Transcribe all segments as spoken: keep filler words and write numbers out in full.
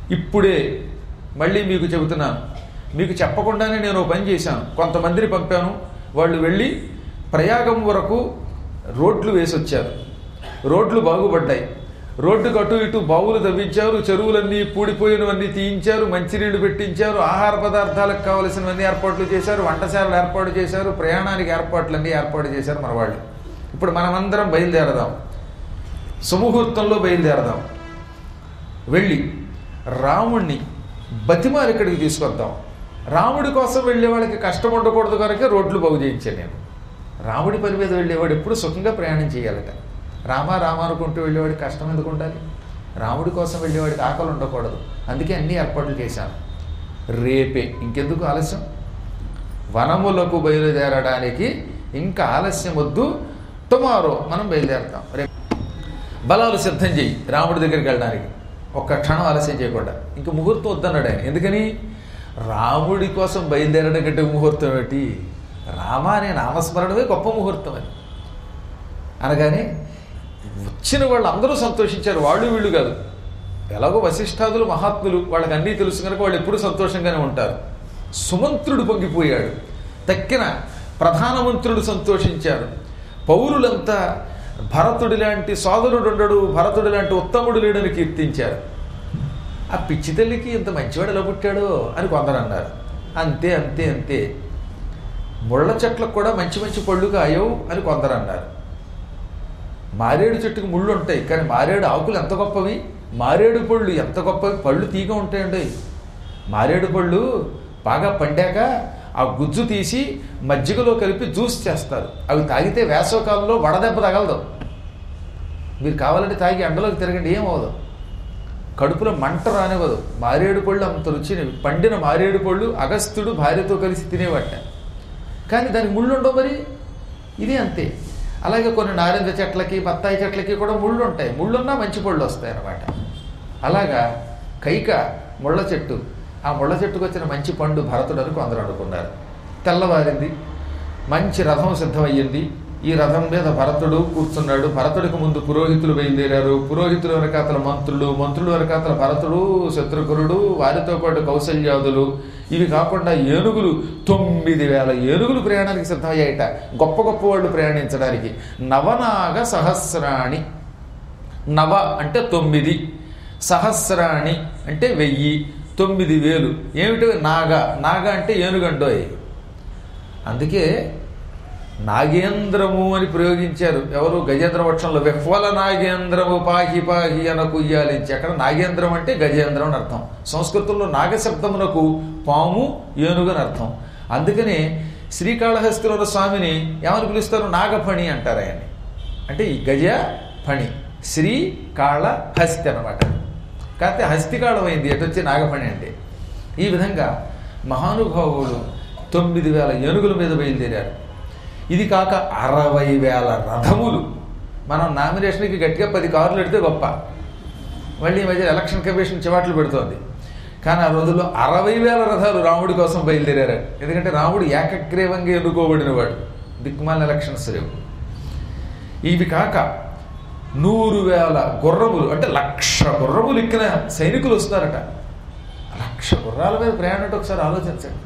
ఇప్పుడే మళ్ళీ మీకు చెబుతున్నాను, మీకు చెప్పకుండానే నేను ఓ పని చేశాను. కొంతమందిని పంపాను, వాళ్ళు వెళ్ళి ప్రయాగం వరకు రోడ్లు వేసి వచ్చారు. రోడ్లు బాగుపడ్డాయి. రోడ్డుకు అటు ఇటు బావులు తవ్వించారు, చెరువులన్నీ పూడిపోయినవన్నీ తీయించారు, మంచినీళ్లు పెట్టించారు, ఆహార పదార్థాలకు కావలసినవన్నీ ఏర్పాట్లు చేశారు, వంటశాలలు ఏర్పాటు చేశారు, ప్రయాణానికి ఏర్పాట్లన్నీ ఏర్పాటు చేశారు మన వాళ్ళు. ఇప్పుడు మనమందరం బయలుదేరదాం, సుముహూర్తంలో బయలుదేరదాం. వెళ్ళి రాముణ్ణి బతిమాలి ఇక్కడికి తీసుకొద్దాం. రాముడి కోసం వెళ్ళే వాళ్ళకి కష్టం ఉండకూడదు కనుక రోడ్లు బాగు చేయించాను నేను. రాముడి పని మీద వెళ్ళేవాడు ఎప్పుడు సుఖంగా ప్రయాణం చేయాలట. రామా రామ అనుకుంటూ వెళ్ళేవాడికి కష్టం ఎందుకు ఉండాలి? రాముడి కోసం వెళ్ళేవాడికి ఆకలి ఉండకూడదు. అందుకే అన్ని ఏర్పాట్లు చేశాను. రేపే, ఇంకెందుకు ఆలస్యం? వనములకు బయలుదేరడానికి ఇంకా ఆలస్యం వద్దు. టుమారో మనం బయలుదేరతాం. రేపు బలాలు సిద్ధం చేయి రాముడి దగ్గరికి వెళ్ళడానికి. ఒక్క క్షణం ఆలస్యం చేయకుండా. ఇంక ముహూర్తం వద్దన్నాడు ఆయన. ఎందుకని? రాముడి కోసం బయలుదేరడం కంటే ముహూర్తం ఏమిటి? రామ అనే నామస్మరణమే గొప్ప ముహూర్తం అని అనగానే వచ్చిన వాళ్ళు అందరూ సంతోషించారు. వాళ్ళు వీళ్ళు కాదు, ఎలాగో వశిష్ఠాదులు మహాత్ములు, వాళ్ళకి అన్నీ తెలుసు కనుక వాళ్ళు ఎప్పుడూ సంతోషంగానే ఉంటారు. సుమంత్రుడు పొంగిపోయాడు, తక్కిన ప్రధానమంత్రులు సంతోషించారు, పౌరులంతా భరతుడి లాంటి సోదరుడు ఉండడు, భరతుడి లాంటి ఉత్తముడు లేడని కీర్తించారు. ఆ పిచ్చి తల్లికి ఇంత మంచివాడు ఎలా పుట్టాడో అని కొందరు అన్నారు. అంతే అంతే అంతే ముళ్ళ చెట్లకు కూడా మంచి మంచి పళ్ళు కాయవు అని కొందరు అన్నారు. మారేడు చెట్టుకు ముళ్ళు ఉంటాయి, కానీ మారేడు ఆకులు ఎంత గొప్పవి, మారేడు పళ్ళు ఎంత గొప్పవి, పళ్ళు తీగ ఉంటాయండి. మారేడు పళ్ళు బాగా పండాక ఆ గుజ్జు తీసి మజ్జిగలో కలిపి జ్యూస్ చేస్తారు. అవి తాగితే వేసవకాలంలో వడదెబ్బ తగలదు. మీరు కావాలంటే తాగి ఎండలోకి తిరగండి, ఏమవదు. కడుపులో మంట రానివ్వదు. మారేడు పళ్ళు అంత రుచినివి. పండిన మారేడు పళ్ళు అగస్త్యుడు భార్యతో కలిసి తినేవట. కానీ దానికి ముళ్ళు ఉండవు. మరి ఇది అంతే. అలాగే కొన్ని నారింజ చెట్లకి బత్తాయి చెట్లకి కూడా ముళ్ళు ఉంటాయి. ముళ్ళున్నా మంచి పళ్ళు వస్తాయి అన్నమాట. అలాగా కైక ముళ్ళ చెట్టు, ఆ ముళ్ళ చెట్టుకు వచ్చిన మంచి పండు భరతుడు అని కొందరు అనుకున్నారు. తెల్లవారింది, మంచి రథం సిద్ధమయ్యింది. ఈ రథం మీద భరతుడు కూర్చున్నాడు. భరతుడికి ముందు పురోహితులు బయలుదేరారు. పురోహితుల వెనకాతల మంత్రులు, మంత్రుల వెనకాతల భరతుడు, శత్రుఘ్నుడు, వారితో పాటు కౌసల్యాదులు. ఇవి కాకుండా ఏనుగులు, తొమ్మిది వేల ఏనుగులు ప్రయాణానికి సిద్ధమయ్యాయట. గొప్ప గొప్ప వాళ్ళు ప్రయాణించడానికి. నవనాగ సహస్రాణి. నవ అంటే తొమ్మిది, సహస్రాణి అంటే వెయ్యి, తొమ్మిది వేలు. ఏమిటి? నాగ. నాగ అంటే ఏనుగండోయ్. అందుకే నాగేంద్రము అని ప్రయోగించారు ఎవరు? గజేంద్ర పక్షంలో వెహ్వల నాగేంద్రము పాహి పాహి అన కుయ్యాలించి. అక్కడ నాగేంద్రం అంటే గజేంద్రం అని అర్థం. సంస్కృతంలో నాగశబ్దమునకు పాము, ఏనుగు అని అర్థం. అందుకనే శ్రీకాళహస్తిలో ఉన్న స్వామిని ఏమని పిలుస్తారు? నాగఫణి అంటారు ఆయన్ని. అంటే ఈ గజ ఫణి, శ్రీ కాళ హస్తి అనమాట. కాకపోతే హస్తికాళమైంది ఎటొచ్చి నాగఫణి అంటే. ఈ విధంగా మహానుభావులు తొమ్మిది వేల ఏనుగుల మీద బయలుదేరారు. ఇది కాక అరవై వేల రథములు. మనం నామినేషన్కి గట్టిగా పది కార్లు పెడితే గొప్ప. మళ్ళీ ఈ మధ్య ఎలక్షన్ కమిషన్ చివాట్లు పెడుతోంది. కానీ ఆ రోజుల్లో అరవై వేల రథాలు రాముడి కోసం బయలుదేరారు. ఎందుకంటే రాముడు ఏకగ్రీవంగా ఎన్నుకోబడినవాడు. దిక్కుమాలిన ఎలక్షన్స్ లేవు. ఇవి కాక నూరు వేల గుర్రములు, అంటే లక్ష గుర్రములు ఎక్కిన సైనికులు వస్తారట. లక్ష గుర్రాల మీద ప్రయాణం అంటే ఒకసారి ఆలోచించండి.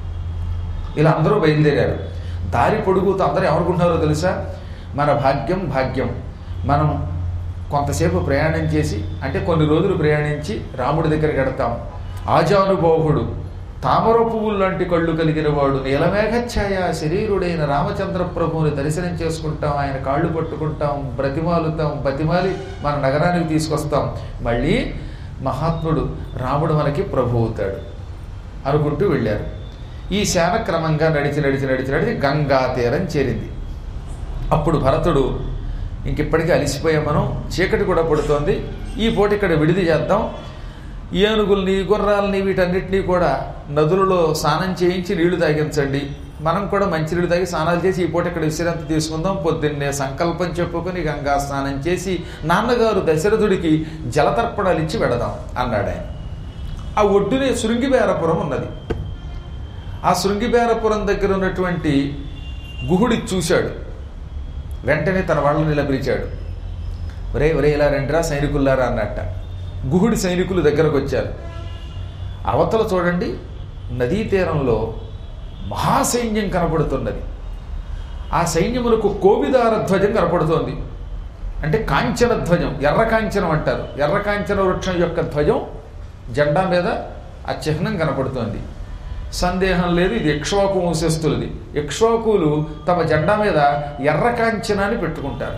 ఇలా అందరూ బయలుదేరారు. దారి పొడుగుతూ అందరూ ఏమనుకుంటున్నారో తెలుసా? మన భాగ్యం భాగ్యం, మనం కొంతసేపు ప్రయాణం చేసి, అంటే కొన్ని రోజులు ప్రయాణించి రాముడి దగ్గరికి వెడతాం. ఆజానుబాహుడు, తామర పువ్వులు లాంటి కళ్ళు కలిగిన వాడు, నీలమేఘఛాయ శరీరుడైన రామచంద్ర ప్రభువుని దర్శనం చేసుకుంటాం, ఆయన కాళ్ళు పట్టుకుంటాం, బ్రతిమాలుతాం, బతిమాలి మన నగరానికి తీసుకొస్తాం. మళ్ళీ మహాత్ముడు రాముడు మనకి ప్రభు అవుతాడు అనుకుంటూ వెళ్ళారు. ఈ శాన క్రమంగా నడిచి నడిచి నడిచి నడిచి గంగా తీరం చేరింది. అప్పుడు భరతుడు, ఇంకిప్పటికీ అలిసిపోయాం మనం, చీకటి కూడా పడుతోంది, ఈ పూట ఇక్కడ విడిది చేద్దాం. ఏనుగుల్ని, గుర్రాలని, వీటన్నిటినీ కూడా నదులలో స్నానం చేయించి నీళ్లు తాగించండి. మనం కూడా మంచి నీళ్ళు తాగి స్నానాలు చేసి ఈ పూట ఇక్కడ విశ్రాంతి తీసుకుందాం. పొద్దున్నే సంకల్పం చెప్పుకొని గంగా స్నానం చేసి నాన్నగారు దశరథుడికి జలతర్పణాలు ఇచ్చి వెడదాం అన్నాడు ఆయన. ఆ ఒడ్డునే శృంగిబేరపురం ఉన్నది. ఆ శృంగిబేరపురం దగ్గర ఉన్నటువంటి గుహుడి చూశాడు. వెంటనే తన వాళ్ళని ఇలా పిలిచాడు. ఒరే ఒరే ఇలా రండిరా సైనికుల్లారా అన్నట్ట. గుహుడి సైనికులు దగ్గరకు వచ్చారు. అవతల చూడండి, నదీ తీరంలో మహాసైన్యం కనపడుతున్నది. ఆ సైన్యములకు కోవిదార ధ్వజం కనపడుతోంది. అంటే కాంచన ధ్వజం, ఎర్ర కాంచనం అంటారు. ఎర్ర కాంచన వృక్షం యొక్క ధ్వజం జెండా మీద ఆ చిహ్నం కనపడుతోంది. సందేహం లేదు, ఇది ఇక్ష్వాకు వంశస్థులది. ఇక్ష్వాకులు తమ జెండా మీద ఎర్ర కాంచనాన్ని పెట్టుకుంటారు.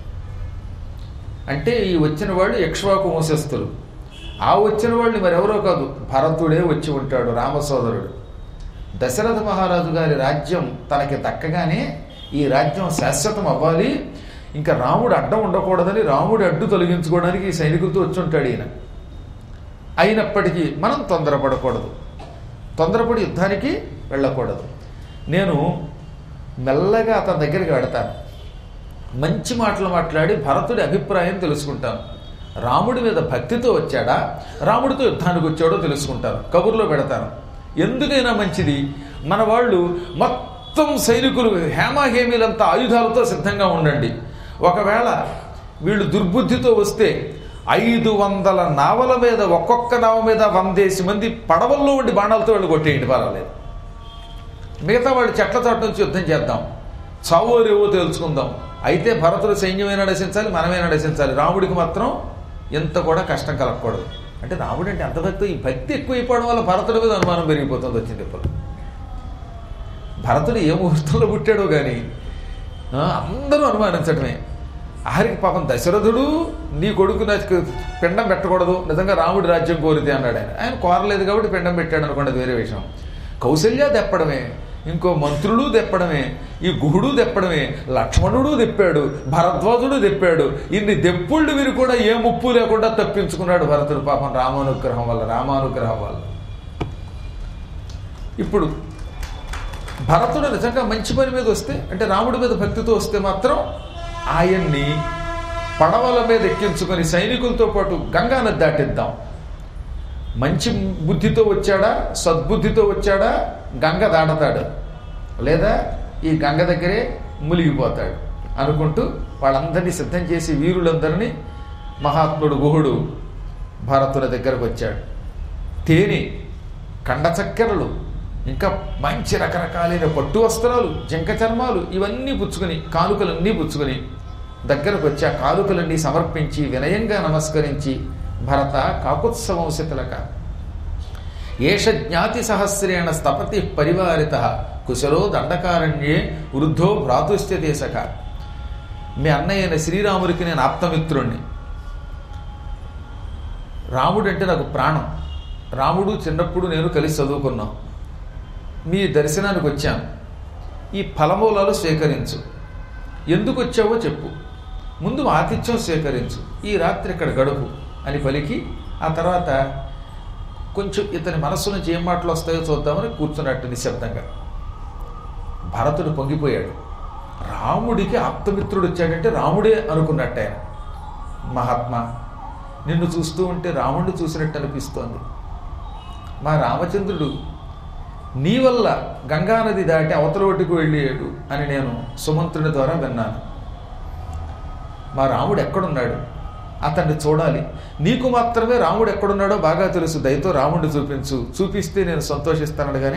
అంటే ఈ వచ్చిన వాళ్ళు ఇక్ష్వాకు వంశస్థులు. ఆ వచ్చిన వాళ్ళని మరెవరో కాదు, భరతుడే వచ్చి ఉంటాడు, రామసోదరుడు. దశరథ మహారాజు గారి రాజ్యం తనకి దక్కగానే ఈ రాజ్యం శాశ్వతం అవ్వాలి, ఇంకా రాముడు అడ్డం ఉండకూడదని రాముడి అడ్డు తొలగించుకోవడానికి ఈ సైనికులతో వచ్చి ఉంటాడు ఈయన. అయినప్పటికీ మనం తొందరపడకూడదు, తొందరపడి యుద్ధానికి వెళ్ళకూడదు. నేను మెల్లగా అతని దగ్గరికి వెడతాను, మంచి మాటలు మాట్లాడి భరతుడి అభిప్రాయం తెలుసుకుంటాను. రాముడి మీద భక్తితో వచ్చాడా, రాముడితో యుద్ధానికి వచ్చాడో తెలుసుకుంటాను, కబుర్లో పెడతాను. ఎందుకైనా మంచిది, మన వాళ్ళు మొత్తం సైనికులు హేమాహేమీలంతా ఆయుధాలతో సిద్ధంగా ఉండండి. ఒకవేళ వీళ్ళు దుర్బుద్ధితో వస్తే ఐదు వందల నావల మీద, ఒక్కొక్క నావ మీద వందేసి మంది పడవల్లో ఉండి బాణాలతో వాళ్ళు కొట్టేయండి, పర్వాలేదు. మిగతా వాళ్ళు చెట్ల చాటు నుంచి యుద్ధం చేద్దాం, చావో రేవో తెలుసుకుందాం. అయితే భరతుడు సైన్యమైనా నశించాలి, మనమైనా నశించాలి. రాముడికి మాత్రం ఎంత కూడా కష్టం కలగకూడదు. అంటే రాముడు అంటే అంత భక్తి, ఈ భక్తి ఎక్కువైపోవడం వల్ల భరతుడి మీద అనుమానం పెరిగిపోతుంది. వచ్చింది ఇప్పుడు భరతుడు ఏ ముహూర్తంలో పుట్టాడో కానీ అందరూ అనుమానించడమే. ఆఖరికి పాపం దశరథుడు, నీ కొడుకు నాకు పిండం పెట్టకూడదు, నిజంగా రాముడి రాజ్యం కోరితే అన్నాడు. ఆయన ఆయన కోరలేదు కాబట్టి పిండం పెట్టాడు అనుకోండి, అది వేరే విషయం. కౌసల్య దెప్పడమే, ఇంకో మంత్రులు దెప్పడమే, ఈ గుహుడు దెప్పడమే, లక్ష్మణుడు దెప్పాడు, భరద్వాజుడు దెప్పాడు. ఇన్ని దెప్పుళ్ళు వీరు కూడా ఏ ముప్పు లేకుండా తప్పించుకున్నాడు భరతుడు, పాపం రామానుగ్రహం వల్ల, రామానుగ్రహం వల్ల. ఇప్పుడు భరతుడు నిజంగా మంచి పని మీద వస్తే, అంటే రాముడి మీద భక్తితో వస్తే మాత్రం ఆయన్ని పడవల మీద ఎక్కించుకొని సైనికులతో పాటు గంగా నది దాటిద్దాం. మంచి బుద్ధితో వచ్చాడా, సద్బుద్ధితో వచ్చాడా, గంగ దాటతాడు, లేదా ఈ గంగ దగ్గరే మునిగిపోతాడు అనుకుంటూ వాళ్ళందరినీ సిద్ధం చేసి వీరులందరినీ మహాత్ముడు గుహుడు భరతుల దగ్గరకు వచ్చాడు. తేనె, కండ చక్కెరలు, ఇంకా మంచి రకరకాలైన పట్టు వస్త్రాలు, జింక చర్మాలు ఇవన్నీ పుచ్చుకొని, కానుకలన్నీ పుచ్చుకొని దగ్గరకు వచ్చి ఆ కానుకలన్నీ సమర్పించి వినయంగా నమస్కరించి, భరత కాకుత్సవంశతులక ఏష జ్ఞాతి సహస్రేణ స్థపతి పరివారిత కుశలో దండకారణ్యే వృద్ధో భ్రాతుశ్చతే సఖ. మీ అన్నయ్యన శ్రీరాముడికి నేను ఆప్తమిత్రుణ్ణి. రాముడు అంటే నాకు ప్రాణం. రాముడు చిన్నప్పుడు నేను కలిసి చదువుకున్నాం. మీ దర్శనానికి వచ్చాను, ఈ ఫలమూలాలు స్వీకరించు. ఎందుకు వచ్చావో చెప్పు, ముందు ఆతిథ్యం స్వీకరించు, ఈ రాత్రి ఇక్కడ గడుపు అని పలికి, ఆ తర్వాత కొంచెం ఇతని మనస్సు నుంచి ఏం మాటలు వస్తాయో చూద్దామని కూర్చున్నట్టు నిశ్శబ్దంగా. భరతుడు పొంగిపోయాడు. రాముడికి ఆప్తమిత్రుడు వచ్చాడంటే రాముడే అనుకున్నట్టు ఆయన. మహాత్మా, నిన్ను చూస్తూ ఉంటే రాముడిని చూసినట్టు అనిపిస్తోంది. మా రామచంద్రుడు నీ వల్ల గంగానది దాటి అవతల ఒడ్డుకు వెళ్ళాడు అని నేను సుమంత్రుని ద్వారా విన్నాను. మా రాముడు ఎక్కడున్నాడు, అతన్ని చూడాలి. నీకు మాత్రమే రాముడు ఎక్కడున్నాడో బాగా తెలుసు, దయతో రాముడిని చూపించు, చూపిస్తే నేను సంతోషిస్తానడుగానే,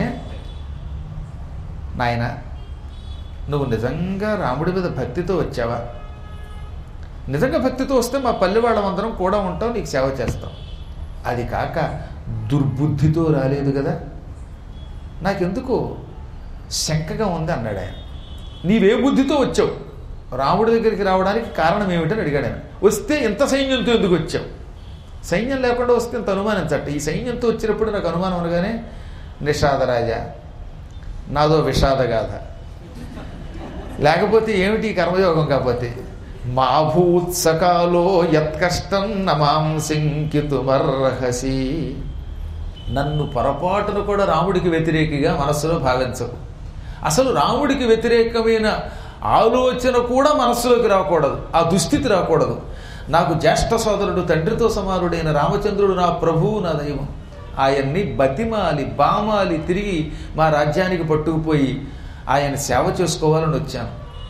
నాయన నువ్వు నిజంగా రాముడి మీద భక్తితో వచ్చావా? నిజంగా భక్తితో వస్తే మా పల్లె వాళ్ళమందరం కూడా ఉంటాం, నీకు సేవ చేస్తాం. అది కాక దుర్బుద్ధితో రాలేదు కదా, నాకెందుకు శంకగా ఉంది అన్నాడు ఆయన. నీవే బుద్ధితో వచ్చావు, రాముడి దగ్గరికి రావడానికి కారణం ఏమిటని అడిగాడు ఆయన. వస్తే ఇంత సైన్యంతో ఎందుకు వచ్చావు? సైన్యం లేకుండా వస్తే ఇంత అనుమానించట. ఈ సైన్యంతో వచ్చినప్పుడు నాకు అనుమానం అనగానే, నిషాదరాజా నాదో విషాదగాథ, లేకపోతే ఏమిటి కర్మయోగం కాకపోతే, మా భూత్సకాలో యత్కష్టం నమాం శంకితుమర్హసి. నన్ను పొరపాటును కూడా రాముడికి వ్యతిరేకిగా మనస్సులో భావించకు. అసలు రాముడికి వ్యతిరేకమైన ఆలోచన కూడా మనస్సులోకి రాకూడదు, ఆ దుస్థితి రాకూడదు. నాకు జ్యేష్ఠ సోదరుడు, తండ్రితో సమానుడైన రామచంద్రుడు నా ప్రభువు, నా దైవం. ఆయన్ని బతిమాలి బామాలి తిరిగి మా రాజ్యానికి పట్టుకుపోయి ఆయన సేవ చేసుకోవాలని వచ్చాను.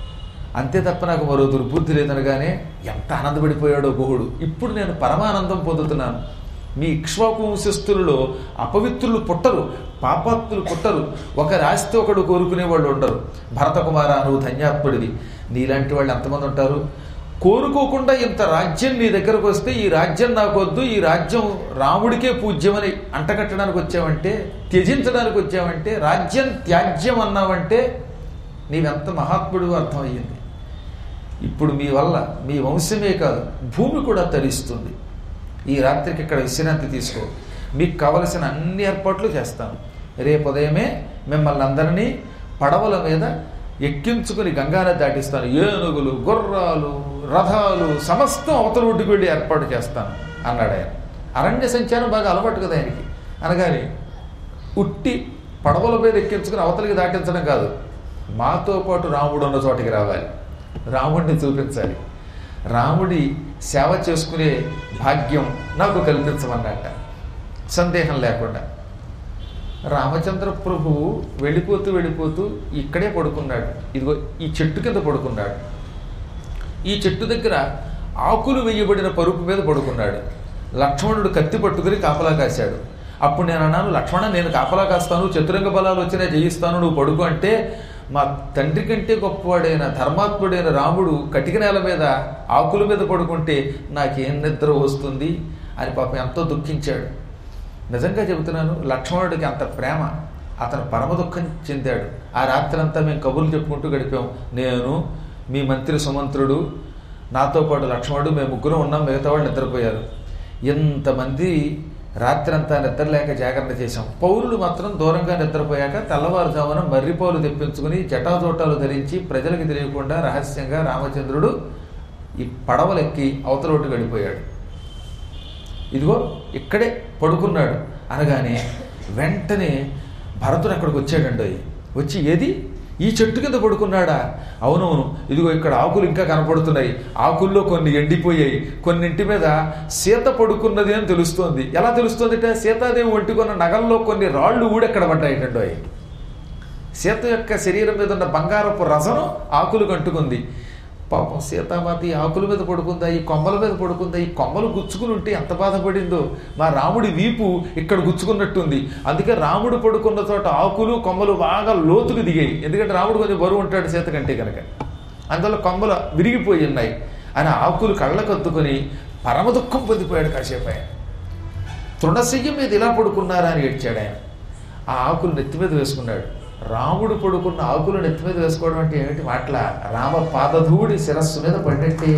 అంతే తప్ప నాకు మరో దుర్బుద్ధి లేదనగానే ఎంత ఆనందపడిపోయాడో గుహుడు. ఇప్పుడు నేను పరమానందం పొందుతున్నాను. మీ ఇక్ష్వాకు వంశస్థులలో అపవిత్రులు పుట్టరు, పాపాత్ములు పుట్టరు. ఒక రాశితో ఒకడు కోరుకునే వాళ్ళు ఉండరు. భరతకుమార, నువ్వు ధన్యాత్ముడివి. నీలాంటి వాళ్ళు ఎంతమంది ఉంటారు? కోరుకోకుండా ఇంత రాజ్యం నీ దగ్గరకు వస్తే ఈ రాజ్యం నాకొద్దు, ఈ రాజ్యం రాముడికే పూజ్యమని అంటకట్టడానికి వచ్చావంటే, త్యజించడానికి వచ్చావంటే, రాజ్యం త్యాజ్యం అన్నావంటే నీవెంత మహాత్ముడు అర్థమయ్యింది. ఇప్పుడు మీ వల్ల మీ వంశమే కాదు భూమి కూడా తరిస్తుంది. ఈ రాత్రికి ఇక్కడ విశ్రాంతి తీసుకో. మీకు కావలసిన అన్ని ఏర్పాట్లు చేస్తాను. రేపు ఉదయమే మిమ్మల్ని అందరినీ పడవల మీద ఎక్కించుకుని గంగానది దాటిస్తాను. ఏనుగులు, గుర్రాలు, రథాలు సమస్తం అవతల ఒడ్డుకు వెళ్ళి ఏర్పాటు చేస్తాను అన్నాడు ఆయన. అరణ్య సంచారం బాగా అలవాటు కదా ఆయనకి. అనగానే ఉట్టి పడవల మీద ఎక్కించుకుని అవతలికి దాటించడం కాదు, మాతో పాటు రాముడు ఉన్న చోటికి రావాలి, రాముడిని చూపించాలి, రాముడి సేవ చేసుకునే భాగ్యం నాకు కల్పించమన్నట్ట సందేహం లేకుండా. రామచంద్ర ప్రభువు వెళ్ళిపోతూ వెళ్ళిపోతూ ఇక్కడే పడుకున్నాడు. ఇదిగో ఈ చెట్టు కింద పడుకున్నాడు. ఈ చెట్టు దగ్గర ఆకులు వేయబడిన పరుపు మీద పడుకున్నాడు. లక్ష్మణుడు కత్తి పట్టుకుని కాపలా కాశాడు. అప్పుడు నేను అన్నాను, లక్ష్మణ నేను కాపలా కాస్తాను, చతురంగ బలాలు వచ్చినా జయిస్తాను, నువ్వు పడుకు అంటే, మా తండ్రి కంటే గొప్పవాడైన ధర్మాత్ముడైన రాముడు కటిక నేల మీద ఆకుల మీద పడుకుంటే నాకేం నిద్ర వస్తుంది అని పాపం ఎంతో దుఃఖించాడు. నిజంగా చెబుతున్నాను, లక్ష్మణుడికి అంత ప్రేమ, అతను పరమ దుఃఖం చెందాడు. ఆ రాత్రి అంతా మేము కబుర్లు చెప్పుకుంటూ గడిపాం. నేను, మీ మంత్రి సుమంత్రుడు, నాతో పాటు లక్ష్మణుడు, మేము ముగ్గురు ఉన్నాం, మిగతా వాళ్ళు నిద్రపోయారు. ఎంతమంది రాత్రంతా నిద్రలేక జాగరణ చేశాం. పౌరులు మాత్రం దూరంగా నిద్రపోయాక తెల్లవారుజామున మర్రిపోలు తెప్పించుకుని జటాజోటాలు ధరించి ప్రజలకు తెలియకుండా రహస్యంగా రామచంద్రుడు ఈ పడవలెక్కి అవతలోటు వెళ్ళిపోయాడు. ఇదిగో ఇక్కడే పడుకున్నాడు అనగానే వెంటనే భరతుడు అక్కడికి వచ్చాడండి. వచ్చి ఏది ఈ చెట్టు కింద పడుకున్నాడా? అవునవును, ఇదిగో ఇక్కడ ఆకులు ఇంకా కనపడుతున్నాయి. ఆకుల్లో కొన్ని ఎండిపోయాయి, కొన్నింటి మీద సీత పడుకున్నది అని తెలుస్తోంది. ఎలా తెలుస్తోందిట? సీతాదేవి ఒంటికొన్న నగల్లో కొన్ని రాళ్ళు ఊడెక్కడ పడ్డాయిటండో. సీత యొక్క శరీరం మీద ఉన్న బంగారపు రసను ఆకులు కంటుకుంది. పాపం సీతామాత ఈ ఆకుల మీద పడుకుందా, ఈ కొమ్మల మీద పడుకుందా, ఈ కొమ్మలు గుచ్చుకుని ఉంటే ఎంత బాధపడిందో. మా రాముడి వీపు ఇక్కడ గుచ్చుకున్నట్టుంది. అందుకే రాముడు పడుకున్న చోట ఆకులు కొమ్మలు బాగా లోతుకు దిగాయి. ఎందుకంటే రాముడు కొంచెం బరువు ఉంటాడు సీత కంటే కనుక. అందువల్ల కొమ్మలు విరిగిపోయి ఉన్నాయి అని ఆకులు కళ్ళకద్దుకొని పరమ దుఃఖం పొందిపోయాడు కాసేపు. ఆయన తృణశయ్య మీద ఇలా పడుకున్నారా అని ఏడ్చాడు ఆయన. ఆ ఆకులు నెత్తి మీద వేసుకున్నాడు. రాముడు పడుకున్న ఆకులు నెత్తి మీద వేసుకోవడం అంటే ఏమిటి మాటల? రామ పాదధూడి శిరస్సు మీద పడినట్టే.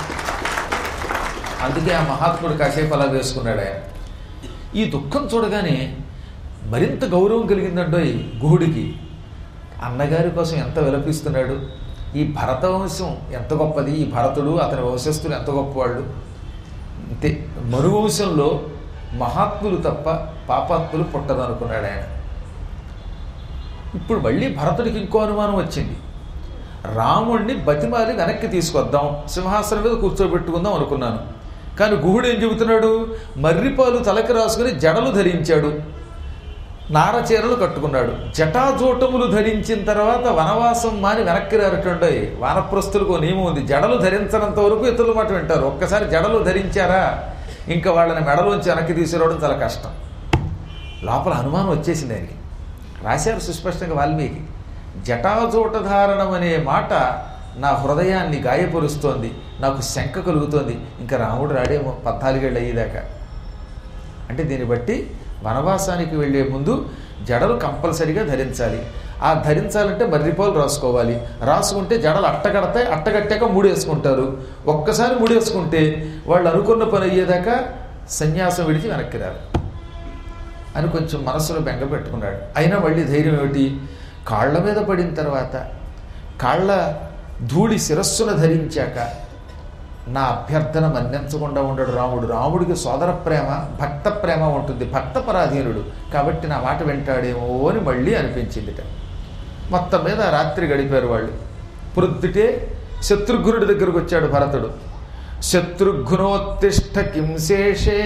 అందుకే ఆ మహాత్ముడు కాసేపు అలా వేసుకున్నాడు ఆయన. ఈ దుఃఖం చూడగానే మరింత గౌరవం కలిగిందండో ఈ గుహుడికి. అన్నగారి కోసం ఎంత విలపిస్తున్నాడు. ఈ భరత వంశం ఎంత గొప్పది, ఈ భరతుడు అతని వంశస్థులు ఎంత గొప్పవాళ్ళు. అంతే, మరువంశంలో మహాత్ములు తప్ప పాపాత్ములు పుట్టదు అనుకున్నాడు ఆయన. ఇప్పుడు మళ్ళీ భరతుడికి ఇంకో అనుమానం వచ్చింది. రాముణ్ణి బతిమాలి వెనక్కి తీసుకొద్దాం, సింహాసనం మీద కూర్చోబెట్టుకుందాం అనుకున్నాను. కానీ గుహుడు ఏం చెబుతున్నాడు? మర్రిపాలు తలకి రాసుకుని జడలు ధరించాడు, నారచీరలు కట్టుకున్నాడు. జటాజూటములు ధరించిన తర్వాత వనవాసం మాని వెనక్కి రారటండి. వానప్రస్తులకు నియమం ఉంది, జడలు ధరించనంత వరకు ఇతరుల మాట వింటారు. ఒక్కసారి జడలు ధరించారా ఇంకా వాళ్ళని మెడలోంచి వెనక్కి తీసుకురావడం చాలా కష్టం. లోపల అనుమానం వచ్చేసింది ఆయనకి. రాశారు సుస్పష్టంగా వాల్మీకి, జటాజూటధారణం అనే మాట నా హృదయాన్ని గాయపరుస్తోంది, నాకు శంక కలుగుతోంది. ఇంకా రాముడు రాడేమో పద్నాలుగేళ్ళు అయ్యేదాకా. అంటే దీన్ని బట్టి వనవాసానికి వెళ్ళే ముందు జడలు కంపల్సరిగా ధరించాలి. ఆ ధరించాలంటే మర్రిపాలు రాసుకోవాలి. రాసుకుంటే జడలు అట్టగడతాయి, అట్టగట్టాక మూడేసుకుంటారు. ఒక్కసారి మూడేసుకుంటే వాళ్ళు అనుకున్న పని అయ్యేదాకా సన్యాసం విడిచి వెనక్కి రారు అని కొంచెం మనసులో బెంగ పెట్టుకున్నాడు. అయినా మళ్ళీ ధైర్యం ఏమిటి? కాళ్ల మీద పడిన తర్వాత కాళ్ల ధూళి శిరస్సును ధరించాక నా అభ్యర్థన మన్నించకుండా ఉండడు రాముడు. రాముడికి సోదర ప్రేమ, భక్త ప్రేమ ఉంటుంది, భక్త పరాధీనుడు కాబట్టి నా మాట వింటాడేమో అని మళ్ళీ అనిపించిందిట. మొత్తం మీద రాత్రి గడిపారు వాళ్ళు. ప్రొద్దుటే శత్రుఘ్నుడి దగ్గరకు వచ్చాడు భరతుడు. శత్రుఘ్నోత్తిష్ట కిం శేషే